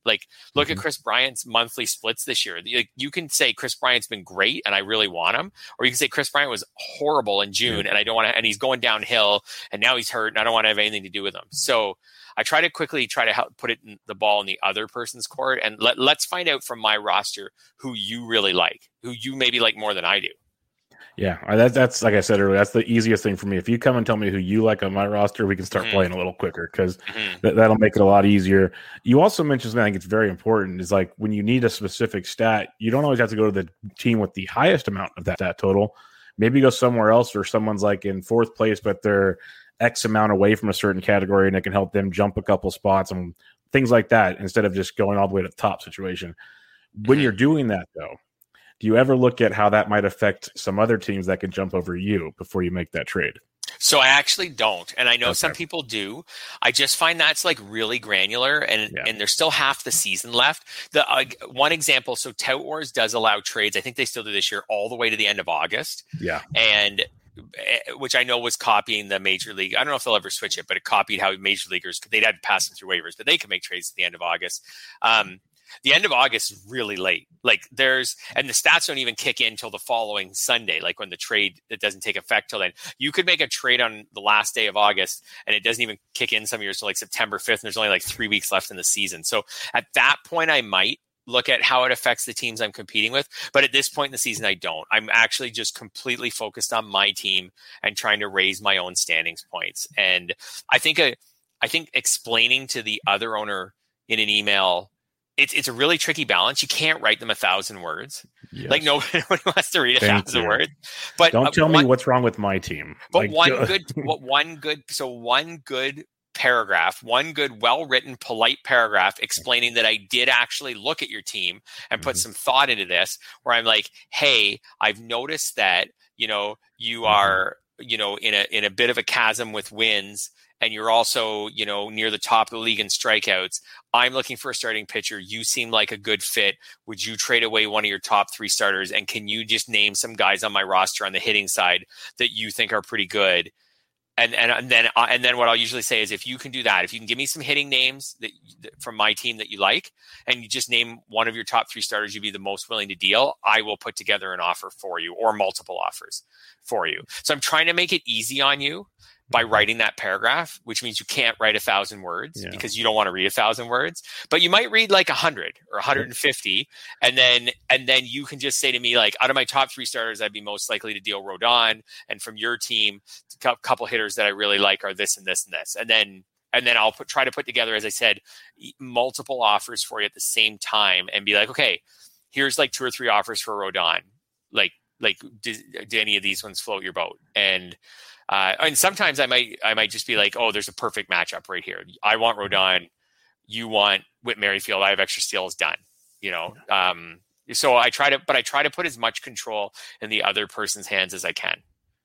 Like, look Mm-hmm. at Chris Bryant's monthly splits this year. Like, you can say Chris Bryant's been great and I really want him, or you can say Chris Bryant was horrible in June Yeah. and I don't want to, and he's going downhill and now he's hurt and I don't want to have anything to do with him. So I try to quickly try to help put it in the ball in the other person's court, and let, let's find out from my roster who you really like, who you maybe like more than I do. Yeah, that's that's like I said earlier. That's the easiest thing for me. If you come and tell me who you like on my roster, we can start mm-hmm. playing a little quicker because mm-hmm. th- that'll make it a lot easier. You also mentioned something I think it's very important is like when you need a specific stat, you don't always have to go to the team with the highest amount of that stat total. Maybe go somewhere else where someone's like in fourth place, but they're X amount away from a certain category, and it can help them jump a couple spots and things like that instead of just going all the way to the top situation. When you're doing that, though, do you ever look at how that might affect some other teams that can jump over you before you make that trade? So I actually don't. And I know okay. some people do. I just find that's like really granular, and, yeah. and there's still half the season left. The uh, one example, so Tout Wars does allow trades. I think they still do this year all the way to the end of August. Yeah. And which I know was copying the Major League. I don't know if they'll ever switch it, but it copied how Major Leaguers, they'd have to pass them through waivers, but they can make trades at the end of August. Um, The end of August is really late. Like there's, and the stats don't even kick in until the following Sunday, like when the trade, it doesn't take effect till then. You could make a trade on the last day of August and it doesn't even kick in some years till like September fifth. And there's only like three weeks left in the season. So at that point, I might look at how it affects the teams I'm competing with. But at this point in the season, I don't. I'm actually just completely focused on my team and trying to raise my own standings points. And I think, a, I think explaining to the other owner in an email, It's it's a really tricky balance. You can't write them a thousand words. Yes. Like nobody, nobody wants to read a Thank thousand you. words. But don't tell uh, one, me what's wrong with my team. But like, one good, what one good, so one good paragraph, one good, well-written, polite paragraph explaining that I did actually look at your team and put mm-hmm. some thought into this. Where I'm like, hey, I've noticed that you know you mm-hmm. are you know in a in a bit of a chasm with wins. And you're also, you know, near the top of the league in strikeouts. I'm looking for a starting pitcher. You seem like a good fit. Would you trade away one of your top three starters? And can you just name some guys on my roster on the hitting side that you think are pretty good? And and, and then uh, and then what I'll usually say is, if you can do that, if you can give me some hitting names that, that from my team that you like, and you just name one of your top three starters you'd be the most willing to deal, I will put together an offer for you or multiple offers for you. So I'm trying to make it easy on you by writing that paragraph, which means you can't write a thousand words yeah. because you don't want to read a thousand words, but you might read like a hundred or one hundred fifty. And then, and then you can just say to me, like, out of my top three starters, I'd be most likely to deal Rodon. And from your team, a couple hitters that I really like are this and this and this. And then, and then I'll put, try to put together, as I said, multiple offers for you at the same time and be like, okay, here's like two or three offers for Rodon. Like, like, do, do any of these ones float your boat? And, Uh, and sometimes I might I might just be like, oh, there's a perfect matchup right here. I want Rodon, you want Whit Merrifield. I have extra steals, done. You know, um, so I try to, but I try to put as much control in the other person's hands as I can.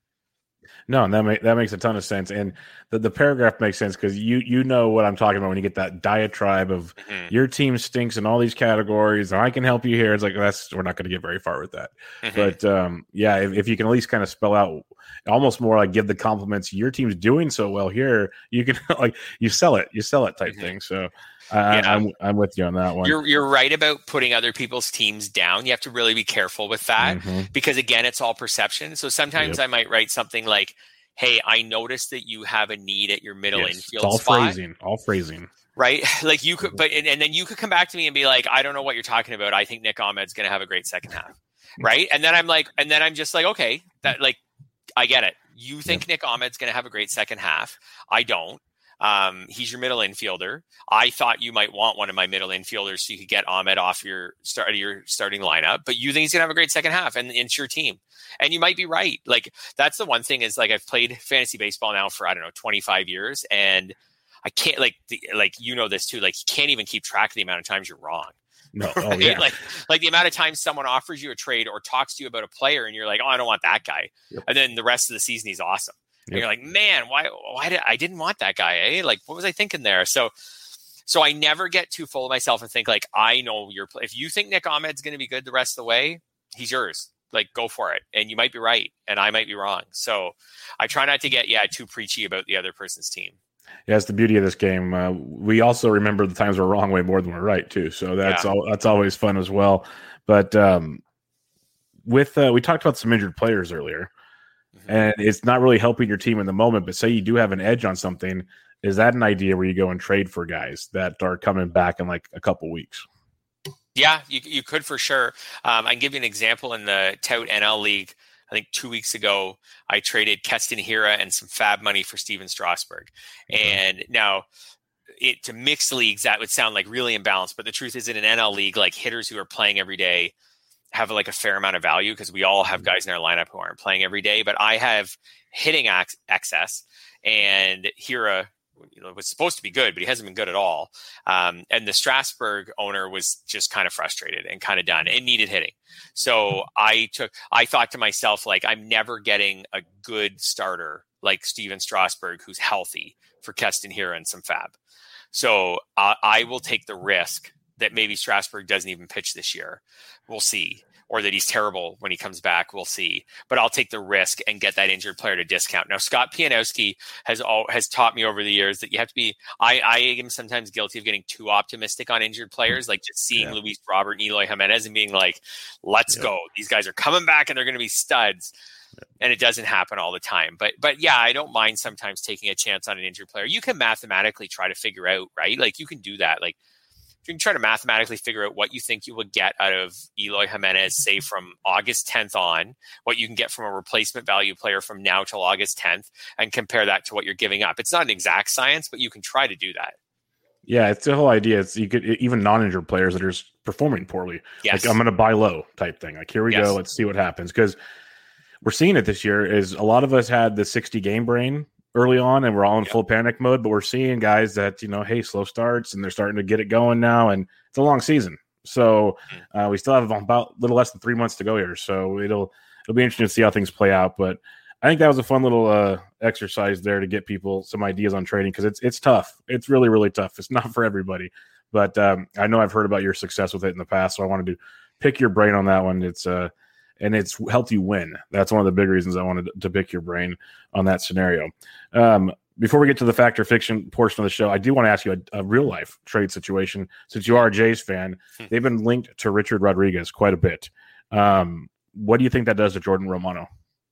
No, and that make, that makes a ton of sense, and the, the paragraph makes sense because you you know what I'm talking about when you get that diatribe of mm-hmm. your team stinks in all these categories, and I can help you here. It's like that's we're not going to get very far with that, mm-hmm. but um, yeah, if, if you can at least kind of spell out almost more like give the compliments your team's doing so well here, you can like you sell it, you sell it type mm-hmm. thing. So I, yeah. I'm I'm with you on that one. You're you're right about putting other people's teams down. You have to really be careful with that mm-hmm. because again, it's all perception. So sometimes yep. I might write something like, hey, I noticed that you have a need at your middle yes, infield all spot. phrasing, all phrasing. Right? Like you could, but, and, and then you could come back to me and be like, I don't know what you're talking about. I think Nick Ahmed's going to have a great second half. Right. And then I'm like, and then I'm just like, okay, that like, I get it. You think yeah. Nick Ahmed's going to have a great second half. I don't. Um, he's your middle infielder. I thought you might want one of my middle infielders so you could get Ahmed off your start your starting lineup, but you think he's gonna have a great second half and it's your team. And you might be right. Like that's the one thing is like I've played fantasy baseball now for I don't know twenty-five years, and I can't like the, like you know this too. Like you can't even keep track of the amount of times you're wrong. No, oh yeah. like like the amount of times someone offers you a trade or talks to you about a player, and you're like, oh, I don't want that guy, yep. and then the rest of the season he's awesome. And yep. you're like, man, why? Why did I didn't want that guy? Eh? Like, what was I thinking there? So, so I never get too full of myself and think like, I know your. If you think Nick Ahmed's going to be good the rest of the way, he's yours. Like, go for it. And you might be right, and I might be wrong. So, I try not to get yeah too preachy about the other person's team. Yeah, it's the beauty of this game. Uh, we also remember the times we're wrong way more than we're right too. So that's yeah. all. That's always fun as well. But um, with uh, we talked about some injured players earlier, mm-hmm. and it's not really helping your team in the moment. But say you do have an edge on something, is that an idea where you go and trade for guys that are coming back in like a couple weeks? Yeah, you you could for sure. Um, I can give you an example in the Tout N L League. I think two weeks ago, I traded Keston Hira and some fab money for Steven Strasburg. Mm-hmm. And now, it, to mixed leagues, that would sound like really imbalanced. But the truth is, in an N L league, like hitters who are playing every day have like a fair amount of value because we all have guys in our lineup who aren't playing every day. But I have hitting ac- excess, and Hira, you know, was supposed to be good, but he hasn't been good at all. Um, and the Strasburg owner was just kind of frustrated and kind of done and needed hitting. So I took, I thought to myself, like, I'm never getting a good starter like Steven Strasburg, who's healthy, for Keston Hira and some fab. So uh, I will take the risk that maybe Strasburg doesn't even pitch this year. We'll see. Or that he's terrible when he comes back. We'll see. But I'll take the risk and get that injured player to discount. Now, Scott Pianowski has all, has taught me over the years that you have to be, I, I am sometimes guilty of getting too optimistic on injured players, like just seeing yeah. Luis Robert and Eloy Jimenez and being like, let's yeah. go. These guys are coming back and they're going to be studs. Yeah. And it doesn't happen all the time. But, but yeah, I don't mind sometimes taking a chance on an injured player. You can mathematically try to figure out, right? Like you can do that. Like, you can try to mathematically figure out what you think you will get out of Eloy Jimenez, say from August tenth on, what you can get from a replacement value player from now till August tenth, and compare that to what you're giving up. It's not an exact science, but you can try to do that. Yeah, it's the whole idea. It's you could even non-injured players that are performing poorly. Yes. Like I'm going to buy low type thing. Like here we yes. go. Let's see what happens because we're seeing it this year. Is a lot of us had the sixty game brain early on and we're all in yep. full panic mode, but we're seeing guys that, you know, hey, slow starts and they're starting to get it going now. And it's a long season. So uh, we still have about a little less than three months to go here. So it'll, it'll be interesting to see how things play out. But I think that was a fun little uh, exercise there to get people some ideas on trading. Cause it's, it's tough. It's really, really tough. It's not for everybody, but um, I know I've heard about your success with it in the past. So I wanted to pick your brain on that one. It's uh, and it's helped you win. That's one of the big reasons I wanted to pick your brain on that scenario. Um, before we get to the fact or fiction portion of the show, I do want to ask you a, a real life trade situation. Since you are a Jays fan, they've been linked to Richard Rodriguez quite a bit. Um, what do you think that does to Jordan Romano?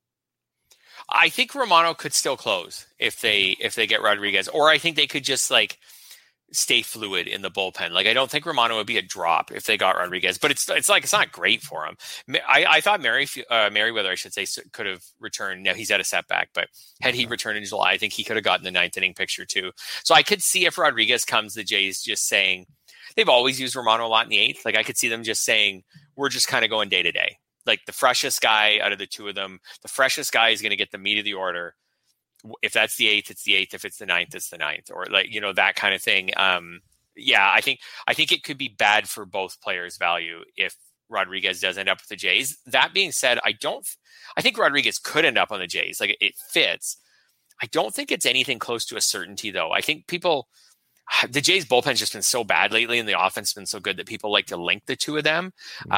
I think Romano could still close if they if they get Rodriguez, or I think they could just like stay fluid in the bullpen. Like I don't think Romano would be a drop if they got Rodriguez, but it's it's like it's not great for him. I, I thought Mary uh, Merriweather, I should say, could have returned. Now he's had a setback, but had he returned in July, I think he could have gotten the ninth inning picture too. So I could see if Rodriguez comes, the Jays just saying they've always used Romano a lot in the eighth. Like I could see them just saying we're just kind of going day to day. Like the freshest guy out of the two of them, the freshest guy is going to get the meat of the order. If that's the eighth, it's the eighth. If it's the ninth, it's the ninth, or like, you know, that kind of thing. Um, yeah, I think, I think it could be bad for both players' value if Rodriguez does end up with the Jays. That being said, I don't, I think Rodriguez could end up on the Jays. Like it fits. I don't think it's anything close to a certainty though. I think people, the Jays bullpen's just been so bad lately and the offense has been so good that people like to link the two of them.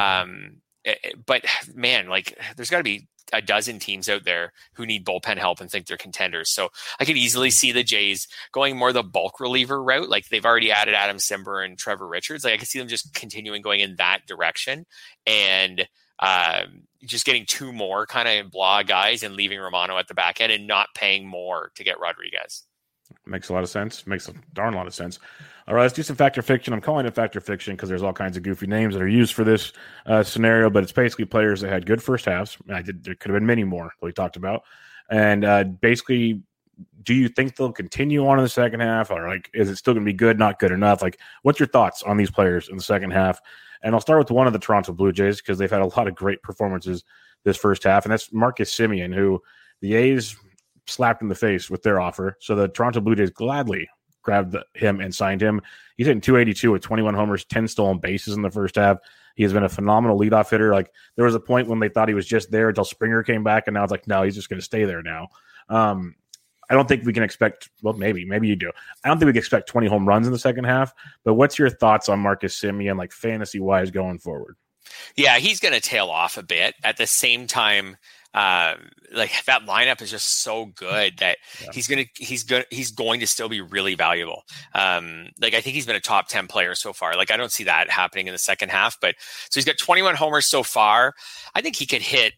Um, but man, like there's gotta be a dozen teams out there who need bullpen help and think they're contenders. So I could easily see the Jays going more the bulk reliever route. Like they've already added Adam Simber and Trevor Richards. Like I could see them just continuing going in that direction and um, just getting two more kind of blah guys and leaving Romano at the back end and not paying more to get Rodriguez. Makes a lot of sense. Makes a darn lot of sense. All right, let's do some fact or fiction. I'm calling it fact or fiction because there's all kinds of goofy names that are used for this uh, scenario, but it's basically players that had good first halves. I did, there could have been many more that we talked about. And uh, basically, do you think they'll continue on in the second half? Or like, is it still going to be good, not good enough? Like, what's your thoughts on these players in the second half? And I'll start with one of the Toronto Blue Jays because they've had a lot of great performances this first half, and that's Marcus Semien, who the A's slapped in the face with their offer. So the Toronto Blue Jays gladly grabbed him and signed him. He's hitting two eighty-two with twenty-one homers, ten stolen bases in the first half. He has been a phenomenal leadoff hitter. Like there was a point when they thought he was just there until Springer came back, and now it's like, no, he's just going to stay there now. Um, I don't think we can expect, well, maybe, maybe you do. I don't think we can expect twenty home runs in the second half, but what's your thoughts on Marcus Semien, like fantasy-wise going forward? Yeah, he's going to tail off a bit. At the same time, Um, like that lineup is just so good that yeah. he's gonna he's going he's going to still be really valuable. Um, like I think he's been a top ten player so far. Like I don't see that happening in the second half. But so he's got twenty-one homers so far. I think he could hit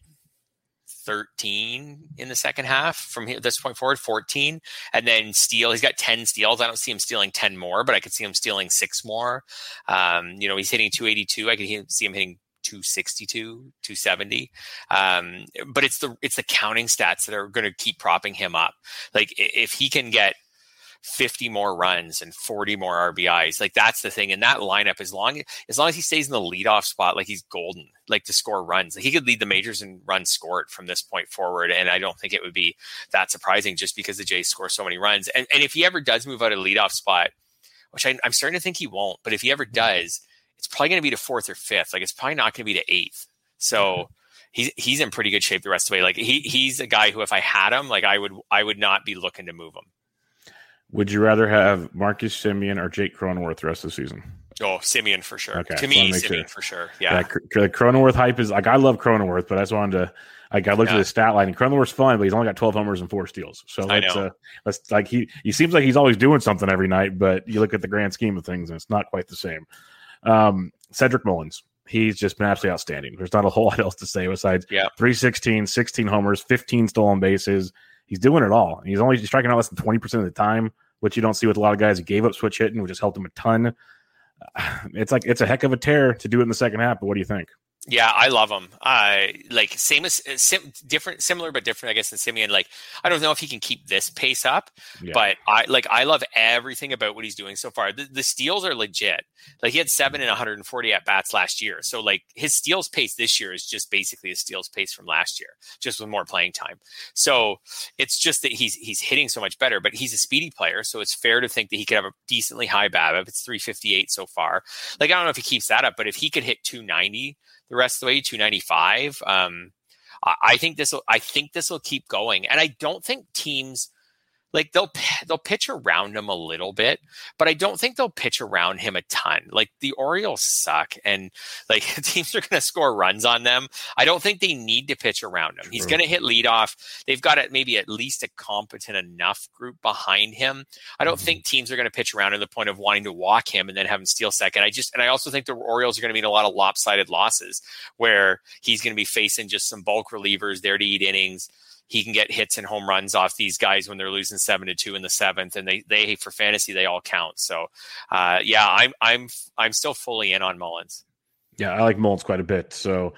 thirteen in the second half from here, this point forward, fourteen, and then steal. He's got ten steals. I don't see him stealing ten more, but I could see him stealing six more. Um, you know, he's hitting two eighty-two. I could see him hitting two sixty-two, two seventy. Um, but it's the it's the counting stats that are going to keep propping him up. Like if he can get fifty more runs and forty more R B Is, like that's the thing. And that lineup, as long as long as he stays in the leadoff spot, like he's golden, like to score runs. Like he could lead the majors in runs scored from this point forward. And I don't think it would be that surprising just because the Jays score so many runs. And, and if he ever does move out of the leadoff spot, which I, I'm starting to think he won't, but if he ever does, it's probably going to be to fourth or fifth. Like it's probably not going to be to eighth. So he's he's in pretty good shape the rest of the way. Like he he's a guy who, if I had him, like I would I would not be looking to move him. Would you rather have Marcus Semien or Jake Cronenworth the rest of the season? Oh, Semien for sure. Okay, to me, Semien sure. for sure. Yeah. yeah. The Cronenworth hype is like I love Cronenworth, but I just wanted to like I looked yeah. at his stat line and Cronenworth's fun, but he's only got twelve homers and four steals. So let's uh, let's like he he seems like he's always doing something every night, but you look at the grand scheme of things and it's not quite the same. Um, Cedric Mullins, he's just been absolutely outstanding. There's not a whole lot else to say besides yeah. three sixteen, sixteen homers, fifteen stolen bases. He's doing it all. He's only striking out less than twenty percent of the time, which you don't see with a lot of guys who gave up switch hitting, which has helped him a ton. It's like it's a heck of a tear to do it in the second half, but what do you think? Yeah, I love him. Uh, like same as sim, different, similar but different, I guess, than Semien. Like I don't know if he can keep this pace up, yeah. but I like I love everything about what he's doing so far. The, the steals are legit. Like he had seven and one hundred forty at bats last year, so like his steals pace this year is just basically a steals pace from last year, just with more playing time. So it's just that he's he's hitting so much better. But he's a speedy player, so it's fair to think that he could have a decently high BABIP. It's three fifty-eight so far. Like I don't know if he keeps that up, but if he could hit two ninety. The rest of the way, two ninety-five. Um, I think this will. I think this will keep going, and I don't think teams like they'll they'll pitch around him a little bit, but I don't think they'll pitch around him a ton. Like the Orioles suck, and like teams are going to score runs on them. I don't think they need to pitch around him. True. He's going to hit leadoff. They've got it maybe at least a competent enough group behind him. I don't mm-hmm. think teams are going to pitch around to the point of wanting to walk him and then have him steal second. I just and I also think the Orioles are going to be in a lot of lopsided losses where he's going to be facing just some bulk relievers there to eat innings. He can get hits and home runs off these guys when they're losing seven to two in the seventh, and they they for fantasy they all count. So, uh, yeah, I'm I'm I'm still fully in on Mullins. Yeah, I like Mullins quite a bit. So,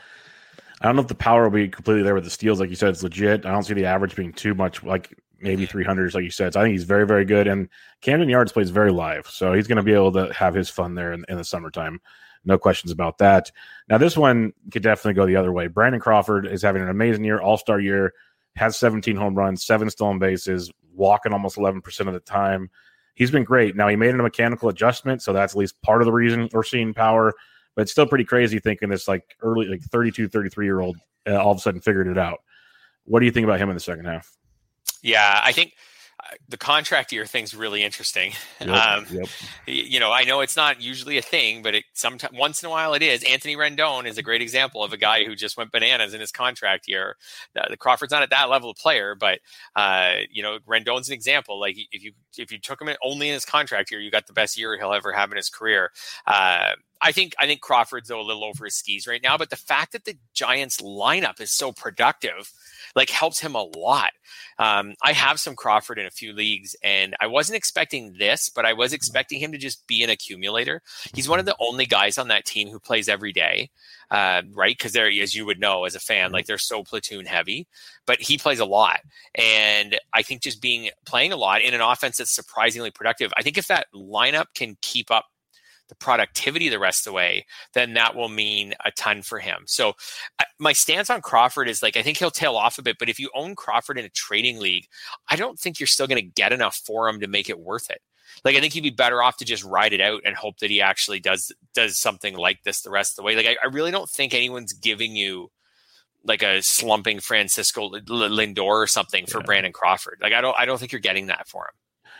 I don't know if the power will be completely there with the steals, like you said, it's legit. I don't see the average being too much, like maybe three hundreds, like you said. So I think he's very very good, and Camden Yards plays very live, so he's going to be able to have his fun there in, in the summertime. No questions about that. Now, this one could definitely go the other way. Brandon Crawford is having an amazing year, all-star year. Has seventeen home runs, seven stolen bases, walking almost eleven percent of the time. He's been great. Now, he made a mechanical adjustment, so that's at least part of the reason we're seeing power. But it's still pretty crazy thinking this like early, like thirty-two, thirty-three-year-old uh, all of a sudden figured it out. What do you think about him in the second half? Yeah, I think the contract year thing's really interesting. Yep, um, yep. You know, I know it's not usually a thing, but it sometimes once in a while it is. Anthony Rendon is a great example of a guy who just went bananas in his contract year. The, the Crawford's not at that level of player, but uh, you know, Rendon's an example. Like if you if you took him in, only in his contract year, you got the best year he'll ever have in his career. Uh, I think I think Crawford's though a little over his skis right now, but the fact that the Giants lineup is so productive, like helps him a lot. Um, I have some Crawford in a few leagues, and I wasn't expecting this, but I was expecting him to just be an accumulator. He's one of the only guys on that team who plays every day, uh, right? Because they're, as you would know as a fan, like they're so platoon heavy, but he plays a lot. And I think just being playing a lot in an offense that's surprisingly productive, I think if that lineup can keep up the productivity the rest of the way, then that will mean a ton for him. So I, my stance on Crawford is like, I think he'll tail off a bit, but if you own Crawford in a trading league, I don't think you're still going to get enough for him to make it worth it. Like, I think you'd be better off to just ride it out and hope that he actually does, does something like this the rest of the way. Like, I, I really don't think anyone's giving you like a slumping Francisco Lindor or something for yeah. Brandon Crawford. Like, I don't, I don't think you're getting that for him.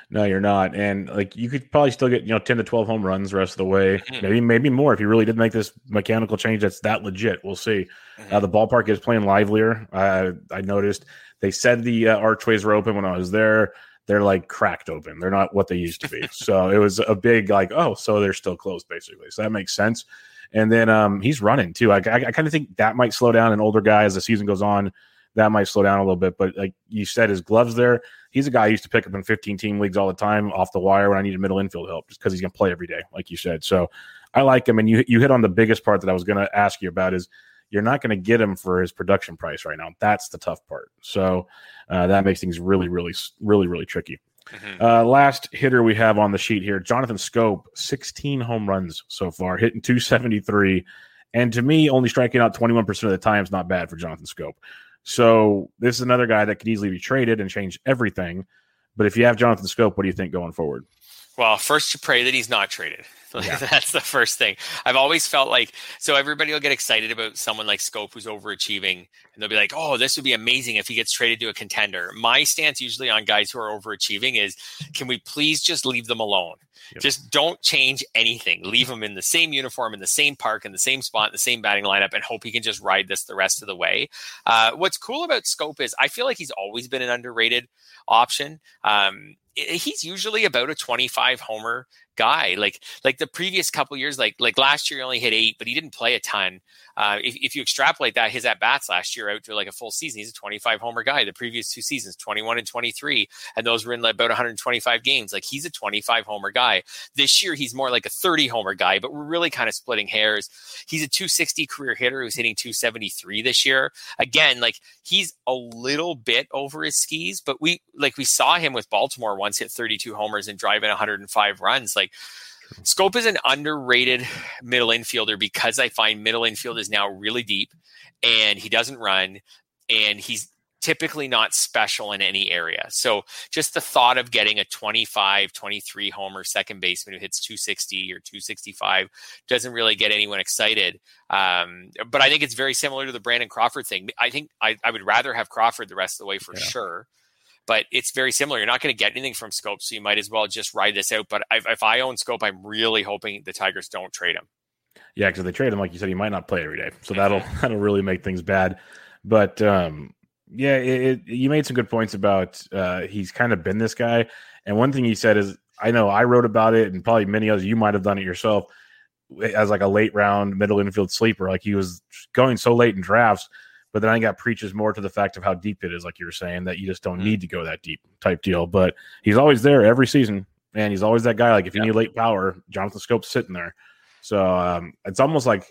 No, you're not. And like you could probably still get, you know, ten to twelve home runs the rest of the way. Mm-hmm. Maybe, maybe more if you really did make this mechanical change that's that legit. We'll see. Mm-hmm. Uh, the ballpark is playing livelier. Uh, I noticed they said the uh, archways were open when I was there. They're like cracked open. They're not what they used to be. So it was a big like, oh, so they're still closed basically. So that makes sense. And then um, he's running too. I, I, I kind of think that might slow down an older guy as the season goes on. That might slow down a little bit. But like you said, his gloves there. He's a guy I used to pick up in fifteen-team leagues all the time off the wire when I needed middle infield help just because he's going to play every day, like you said. So I like him. And you you hit on the biggest part that I was going to ask you about is you're not going to get him for his production price right now. That's the tough part. So uh, that makes things really, really, really, really tricky. Mm-hmm. Uh, last hitter we have on the sheet here, Jonathan Schoop, sixteen home runs so far, hitting two seventy-three. And to me, only striking out twenty-one percent of the time is not bad for Jonathan Schoop. So this is another guy that could easily be traded and change everything. But if you have Jonathan Schoop, what do you think going forward? Well, first you pray that he's not traded. Yeah. That's the first thing. I've always felt like, so everybody will get excited about someone like Schoop who's overachieving, and they'll be like, oh, this would be amazing if he gets traded to a contender. My stance usually on guys who are overachieving is, can we please just leave them alone? Yep. Just don't change anything. Leave him in the same uniform, in the same park, in the same spot, in the same batting lineup, and hope he can just ride this the rest of the way. Uh, what's cool about Schoop is I feel like he's always been an underrated option. Um, he's usually about a twenty-five homer guy. Like like the previous couple years, like like last year he only hit eight, but he didn't play a ton. Uh, if, if you extrapolate that, his at-bats last year out to like a full season, he's a twenty-five homer guy. The previous two seasons, twenty-one and twenty-three, and those were in about one hundred twenty-five games. Like he's a twenty-five homer guy. This year he's more like a thirty homer guy, but we're really kind of splitting hairs. He's a two sixty career hitter who's hitting two seventy-three this year. Again, like he's a little bit over his skis, but we like we saw him with Baltimore once hit thirty-two homers and drive in one hundred five runs. Like Schoop is an underrated middle infielder because I find middle infield is now really deep and he doesn't run and he's typically not special in any area. So just the thought of getting a twenty-five, twenty-three homer second baseman who hits two sixty or two sixty-five doesn't really get anyone excited. Um, but I think it's very similar to the Brandon Crawford thing. I think I, I would rather have Crawford the rest of the way for yeah. sure. But it's very similar. You're not going to get anything from Schoop, so you might as well just ride this out. But if, if I own Schoop, I'm really hoping the Tigers don't trade him. Yeah, because if they trade him, like you said, he might not play every day. So that'll that'll really make things bad. But, um, yeah, it, it, you made some good points about uh, he's kind of been this guy. And one thing he said is, I know I wrote about it, and probably many others, you might have done it yourself, as like a late round middle infield sleeper. Like he was going so late in drafts. But then I got preaches more to the fact of how deep it is, like you were saying, that you just don't need to go that deep type deal. But he's always there every season, and he's always that guy. Like if you yeah. need late power, Jonathan Schoop's sitting there. So um, it's almost like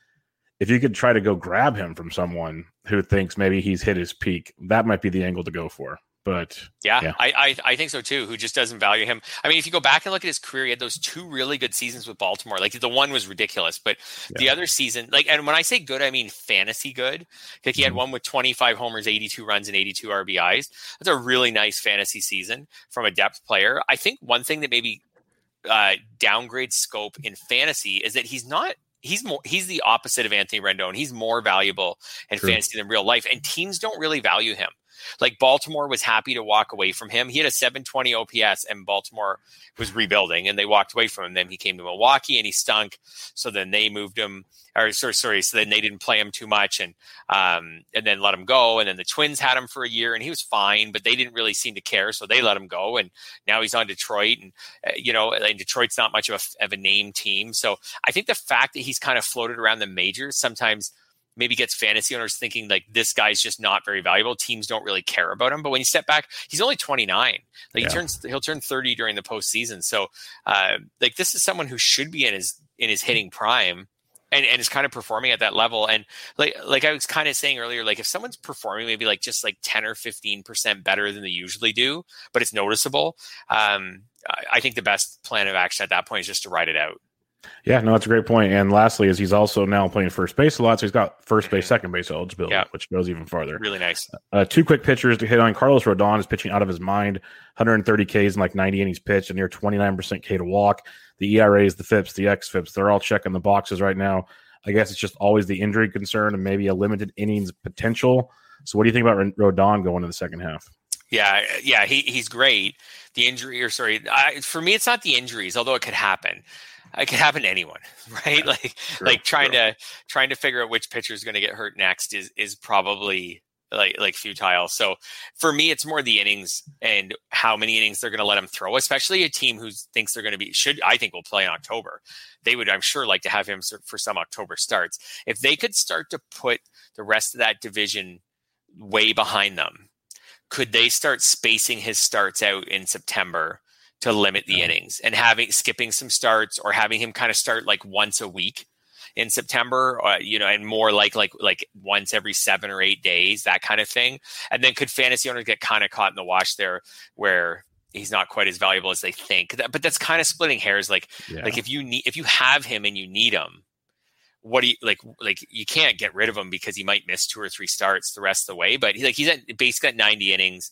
if you could try to go grab him from someone who thinks maybe he's hit his peak, that might be the angle to go for. But yeah, yeah. I, I I think so too. Who just doesn't value him? I mean, if you go back and look at his career, he had those two really good seasons with Baltimore. Like the one was ridiculous, but yeah. the other season, like, and when I say good, I mean fantasy good. Like he had mm-hmm. one with twenty-five homers, eighty-two runs, and eighty-two R B Is. That's a really nice fantasy season from a depth player. I think one thing that maybe uh, downgrades Schoop in fantasy is that he's not. He's more. He's the opposite of Anthony Rendon. He's more valuable in True. fantasy than real life, and teams don't really value him. Like Baltimore was happy to walk away from him. He had a seven twenty O P S and Baltimore was rebuilding and they walked away from him. Then he came to Milwaukee and he stunk. So then they moved him or sorry, sorry. So then they didn't play him too much and, um, and then let him go. And then the Twins had him for a year and he was fine, but they didn't really seem to care. So they let him go. And now he's on Detroit and, uh, you know, and Detroit's not much of a, of a name team. So I think the fact that he's kind of floated around the majors sometimes maybe gets fantasy owners thinking like this guy's just not very valuable. Teams don't really care about him. But when you step back, he's only twenty-nine. Like yeah. he turns, he'll turn thirty during the postseason. So uh, like this is someone who should be in his in his hitting prime, and, and is kind of performing at that level. And like like I was kind of saying earlier, like if someone's performing maybe like just like ten or fifteen percent better than they usually do, but it's noticeable. Um, I, I think the best plan of action at that point is just to ride it out. Yeah, no, that's a great point. And lastly, is he's also now playing first base a lot, so he's got first base, second base eligibility, yeah. which goes even farther. Really nice. Uh, two quick pitchers to hit on. Carlos Rodon is pitching out of his mind, one hundred thirty Ks and like ninety innings pitched, and near twenty-nine percent K to walk. The E R As, the F I Ps, the X F I Ps, they're all checking the boxes right now. I guess it's just always the injury concern and maybe a limited innings potential. So what do you think about Rodon going to the second half? Yeah, yeah, he he's great. The injury, or sorry, I, for me, it's not the injuries, although it could happen. It could happen to anyone, right? Yeah, like, true, like trying true. to trying to figure out which pitcher is going to get hurt next is is probably like like futile. So for me, it's more the innings and how many innings they're going to let him throw, especially a team who thinks they're going to be should I think will play in October. They would, I'm sure, like to have him for some October starts. If they could start to put the rest of that division way behind them, could they start spacing his starts out in September to limit the yeah. innings and having skipping some starts or having him kind of start like once a week in September, uh, you know, and more like like like once every seven or eight days, that kind of thing. And then could fantasy owners get kind of caught in the wash there where he's not quite as valuable as they think? That, but that's kind of splitting hairs. Like yeah. like if you need if you have him and you need him, what do you like? Like you can't get rid of him because he might miss two or three starts the rest of the way. But he, like he's at basically at ninety innings.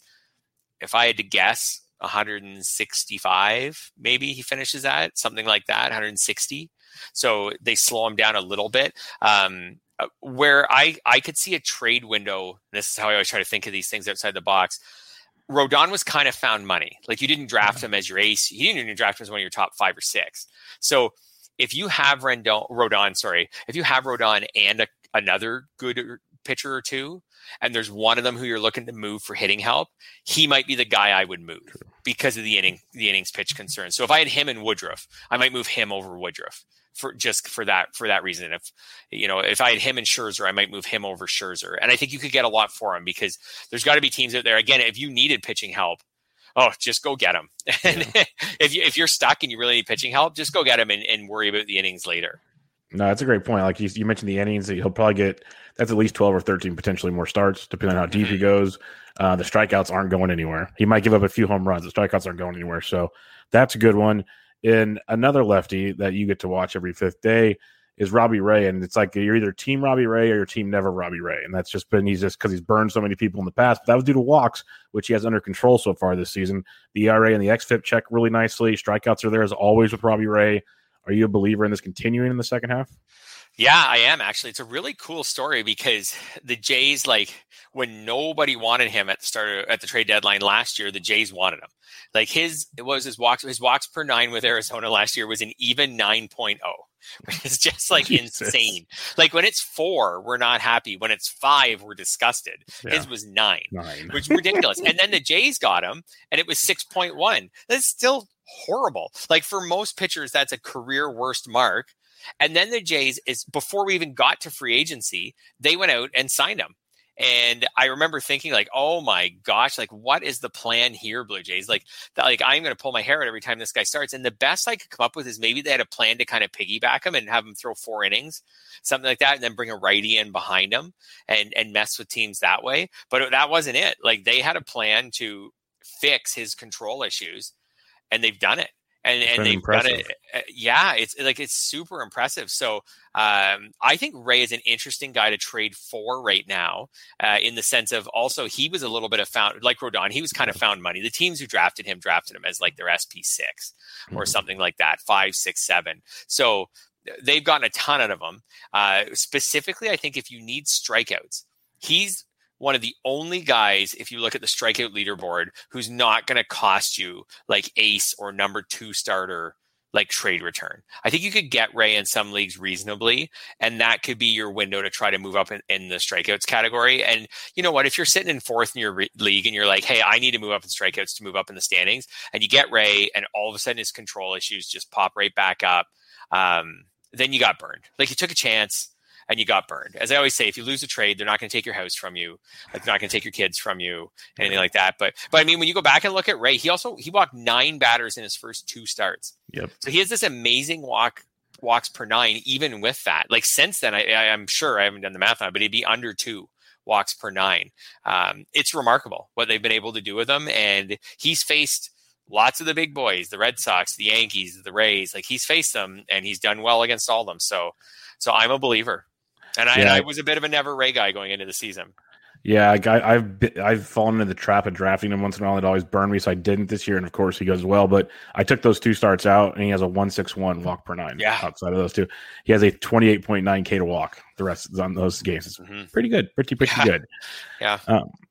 If I had to guess, one hundred sixty-five, maybe he finishes at something like that, one hundred sixty. So they slow him down a little bit. Um, where I I could see a trade window. This is how I always try to think of these things outside the box. Rodon was kind of found money. Like you didn't draft him as your ace. You didn't even draft him as one of your top five or six. So if you have Rendon, Rodon, sorry, if you have Rodon and a, another good pitcher or two, and there's one of them who you're looking to move for hitting help, he might be the guy I would move because of the inning, the innings pitch concern. So if I had him and Woodruff, I might move him over Woodruff for just for that for that reason. If you know, if I had him and Scherzer, I might move him over Scherzer, and I think you could get a lot for him because there's got to be teams out there. Again, if you needed pitching help, oh, just go get him. And yeah. if you if you're stuck and you really need pitching help, just go get him and, and worry about the innings later. No, that's a great point. Like you, you mentioned the innings, he'll probably get that's at least twelve or thirteen potentially more starts, depending on how deep mm-hmm. he goes. Uh, the strikeouts aren't going anywhere. He might give up a few home runs. The strikeouts aren't going anywhere. So that's a good one. And another lefty that you get to watch every fifth day is Robbie Ray. And it's like you're either team Robbie Ray or your team never Robbie Ray. And that's just been, he's just because he's burned so many people in the past. But that was due to walks, which he has under control so far this season. The E R A and the X F I P check really nicely. Strikeouts are there as always with Robbie Ray. Are you a believer in this continuing in the second half? Yeah, I am actually. It's a really cool story because the Jays, like when nobody wanted him at the start of, at the trade deadline last year, the Jays wanted him. Like his, it was his walks, his walks per nine with Arizona last year was an even nine point oh, which is just like Jesus. Insane. Like when it's four, we're not happy. When it's five, we're disgusted. Yeah. His was nine, nine. Which is ridiculous. And then the Jays got him and it was six point one. That's still horrible. Like for most pitchers, that's a career worst mark. And then the Jays, is before we even got to free agency, they went out and signed him. And I remember thinking like, oh my gosh, like what is the plan here, Blue Jays? Like, that, like I'm going to pull my hair out every time this guy starts. And the best I could come up with is maybe they had a plan to kind of piggyback him and have him throw four innings, something like that, and then bring a righty in behind him and, and mess with teams that way. But that wasn't it. Like they had a plan to fix his control issues, and they've done it. And, and they've impressive. done it. Yeah, it's like it's super impressive. So um, I think Ray is an interesting guy to trade for right now, uh, in the sense of also he was a little bit of found like Rodon. He was kind of found money. The teams who drafted him drafted him as like their S P six or mm-hmm. something like that, five, six, seven. So they've gotten a ton out of him. Uh, specifically, I think if you need strikeouts, he's one of the only guys, if you look at the strikeout leaderboard, who's not going to cost you like ace or number two starter, like trade return. I think you could get Ray in some leagues reasonably, and that could be your window to try to move up in, in the strikeouts category. And you know what, if you're sitting in fourth in your re- league and you're like, hey, I need to move up in strikeouts to move up in the standings, and you get Ray and all of a sudden his control issues just pop right back up, um, then you got burned. Like you took a chance and you got burned. As I always say, if you lose a trade, they're not going to take your house from you. Like they're not going to take your kids from you, anything like that. But, but I mean, when you go back and look at Ray, he also, he walked nine batters in his first two starts. Yep. So he has this amazing walk walks per nine, even with that. Like since then, I, I, I'm sure I haven't done the math on it, but he'd be under two walks per nine. Um, it's remarkable what they've been able to do with him. And he's faced lots of the big boys, the Red Sox, the Yankees, the Rays. Like he's faced them and he's done well against all of them. So, so I'm a believer. And I, yeah. and I was a bit of a never Ray guy going into the season. Yeah, I, I've been, I've fallen into the trap of drafting him once in a while. It always burned me, so I didn't this year. And of course, he goes well. But I took those two starts out, and he has a one six one walk per nine. Yeah, outside of those two, he has a twenty eight point nine K to walk. The rest is on those games. It's mm-hmm. pretty good, pretty pretty yeah. good. Yeah. Um,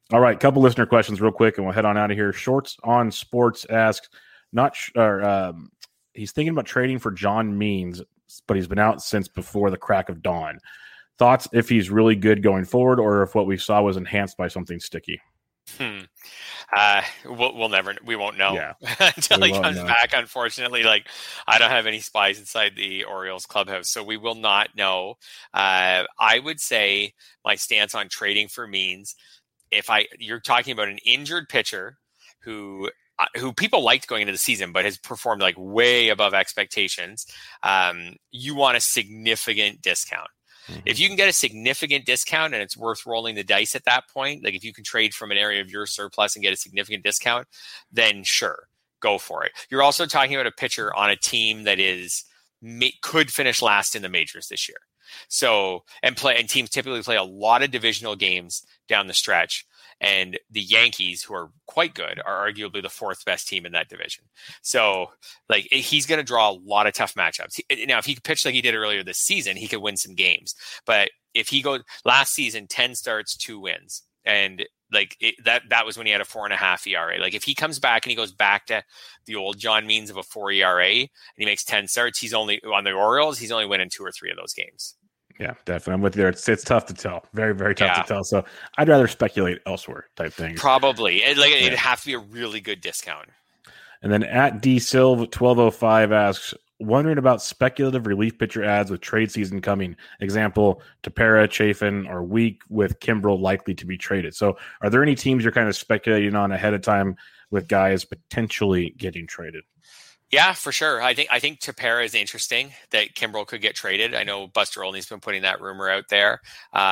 All right, couple listener questions real quick, and we'll head on out of here. Shorts on Sports asks, not sh- or, um, he's thinking about trading for John Means, but he's been out since before the crack of dawn. Thoughts if he's really good going forward, or if what we saw was enhanced by something sticky? Hmm. Uh, we'll, we'll never, we won't know yeah. until we he comes know. back. Unfortunately, like I don't have any spies inside the Orioles clubhouse, so we will not know. Uh, I would say my stance on trading for Means, if I, you're talking about an injured pitcher who, uh, who people liked going into the season, but has performed like way above expectations. Um, you want a significant discount. If you can get a significant discount and it's worth rolling the dice at that point, like if you can trade from an area of your surplus and get a significant discount, then sure, go for it. You're also talking about a pitcher on a team that is could finish last in the majors this year. So, and play, and teams typically play a lot of divisional games down the stretch. And the Yankees, who are quite good, are arguably the fourth best team in that division. So, like, he's going to draw a lot of tough matchups. He, now, if he could pitch like he did earlier this season, he could win some games. But if he goes last season, ten starts, two wins, and like it, that, that was when he had a four and a half E R A. Like, if he comes back and he goes back to the old John Means of a four E R A and he makes ten starts, he's only on the Orioles. He's only winning two or three of those games. Yeah, definitely. I'm with you there. It's it's tough to tell. Very, very tough yeah. to tell. So I'd rather speculate elsewhere type thing. Probably. It, like, yeah. It'd have to be a really good discount. And then at D Silv twelve oh five asks, wondering about speculative relief pitcher ads with trade season coming. Example, Tepera, Chafin, or Week with Kimbrel likely to be traded. So are there any teams you're kind of speculating on ahead of time with guys potentially getting traded? Yeah, for sure. I think I think Tepera is interesting that Kimbrel could get traded. I know Buster Olney's been putting that rumor out there.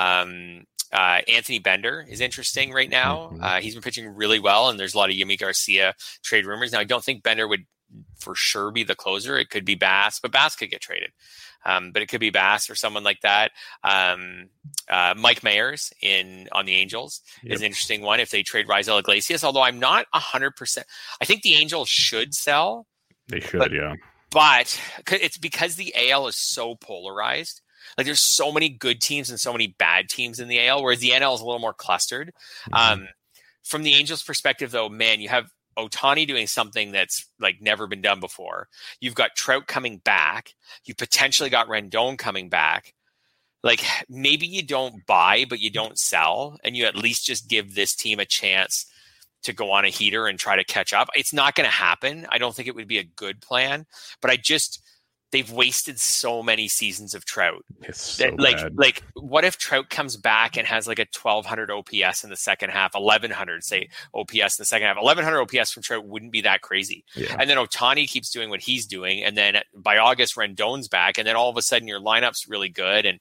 Um, uh, Anthony Bender is interesting right now. Mm-hmm. Uh, he's been pitching really well, and there's a lot of Yimi Garcia trade rumors. Now, I don't think Bender would for sure be the closer. It could be Bass, but Bass could get traded. Um, but it could be Bass or someone like that. Um, uh, Mike Mayers in on the Angels yep. is an interesting one if they trade Raisel Iglesias, although I'm not one hundred percent. I think the Angels should sell. They should, but, yeah. But it's because the A L is so polarized. Like there's so many good teams and so many bad teams in the A L, whereas the N L is a little more clustered. Mm-hmm. Um, from the Angels' perspective, though, man, you have Ohtani doing something that's like never been done before. You've got Trout coming back. You potentially got Rendon coming back. Like maybe you don't buy, but you don't sell, and you at least just give this team a chance to go on a heater and try to catch up. It's not going to happen. I don't think it would be a good plan, but I just, they've wasted so many seasons of Trout. It's so that, like, bad. like what if Trout comes back and has like a twelve hundred O P S in the second half, eleven hundred say O P S in the second half, eleven hundred O P S from Trout wouldn't be that crazy. Yeah. And then Ohtani keeps doing what he's doing. And then by August, Rendon's back. And then all of a sudden your lineup's really good. And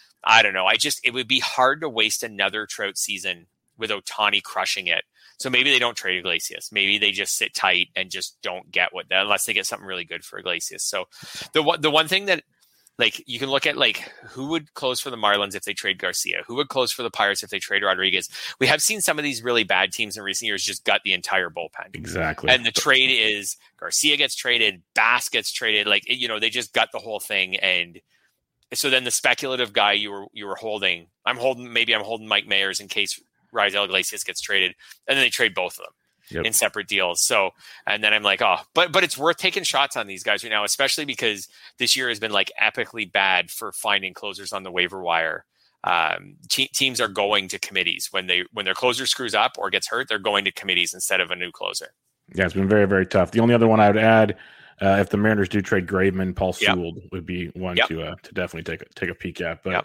I don't know. I just, it would be hard to waste another Trout season with Ohtani crushing it. So maybe they don't trade Iglesias. Maybe they just sit tight and just don't get what that, unless they get something really good for Iglesias. So the one, the one thing that like you can look at, like who would close for the Marlins if they trade Garcia, who would close for the Pirates if they trade Rodriguez. We have seen some of these really bad teams in recent years just gut the entire bullpen. Exactly. And the trade is Garcia gets traded, Bass gets traded. Like, you know, they just gut the whole thing. And so then the speculative guy you were, you were holding, I'm holding, maybe I'm holding Mike Mayers in case Raisel Iglesias gets traded, and then they trade both of them yep. in separate deals. So, and then I'm like, oh, but but it's worth taking shots on these guys right now, especially because this year has been like epically bad for finding closers on the waiver wire. Um, te- teams are going to committees when they when their closer screws up or gets hurt. They're going to committees instead of a new closer. Yeah, it's been very very tough. The only other one I would add, uh, if the Mariners do trade Graveman, Paul yep. Sewell would be one yep. to uh, to definitely take a, take a peek at. But yep.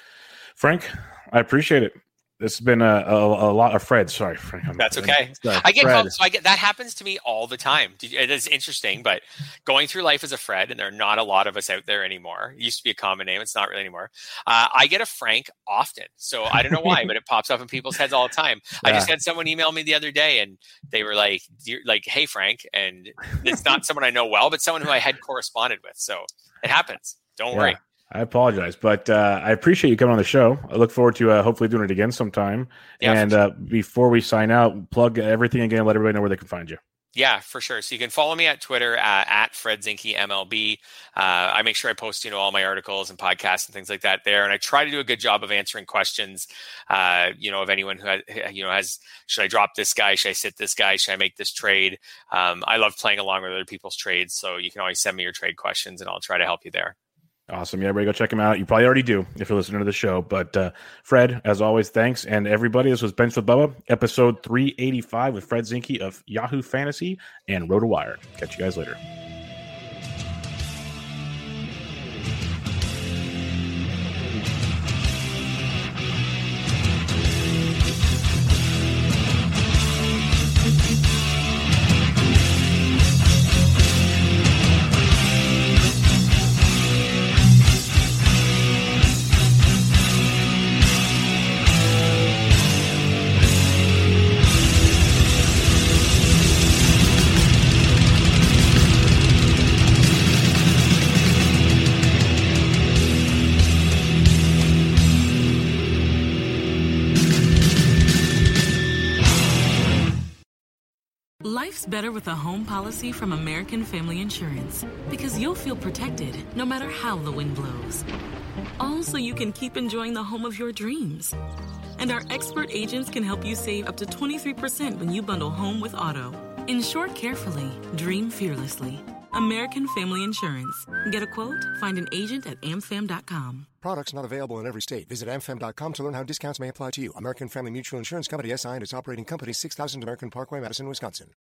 Frank, I appreciate it. This has been a, a, a lot of Fred. Sorry, Frank. I'm, That's okay. Sorry, I get Fred. called, so I get that happens to me all the time. It is interesting, but going through life as a Fred, and there are not a lot of us out there anymore. It used to be a common name. It's not really anymore. Uh, I get a Frank often. So I don't know why, but it pops up in people's heads all the time. Yeah. I just had someone email me the other day and they were like, like, hey, Frank. And it's not someone I know well, but someone who I had corresponded with. So it happens. Don't yeah. worry. I apologize, but uh, I appreciate you coming on the show. I look forward to uh, hopefully doing it again sometime. Yeah, and sure. uh, before we sign out, plug everything again, let everybody know where they can find you. Yeah, for sure. So you can follow me at Twitter uh, at Fred Zinke M L B. Uh, I make sure I post, you know, all my articles and podcasts and things like that there. And I try to do a good job of answering questions, uh, you know, of anyone who has, you know, has, should I drop this guy? Should I sit this guy? Should I make this trade? Um, I love playing along with other people's trades. So you can always send me your trade questions and I'll try to help you there. Awesome. Yeah, everybody go check him out. You probably already do if you're listening to the show. But uh, Fred, as always, thanks. And everybody, this was Bench with Bubba, episode three eighty-five with Fred Zinke of Yahoo Fantasy and RotoWire. Catch you guys later. Life's better with a home policy from American Family Insurance because you'll feel protected no matter how the wind blows. All so you can keep enjoying the home of your dreams. And our expert agents can help you save up to twenty-three percent when you bundle home with auto. Insure carefully, dream fearlessly. American Family Insurance. Get a quote? Find an agent at am fam dot com. Products not available in every state. Visit am fam dot com to learn how discounts may apply to you. American Family Mutual Insurance Company, S I and its operating company, six thousand American Parkway, Madison, Wisconsin.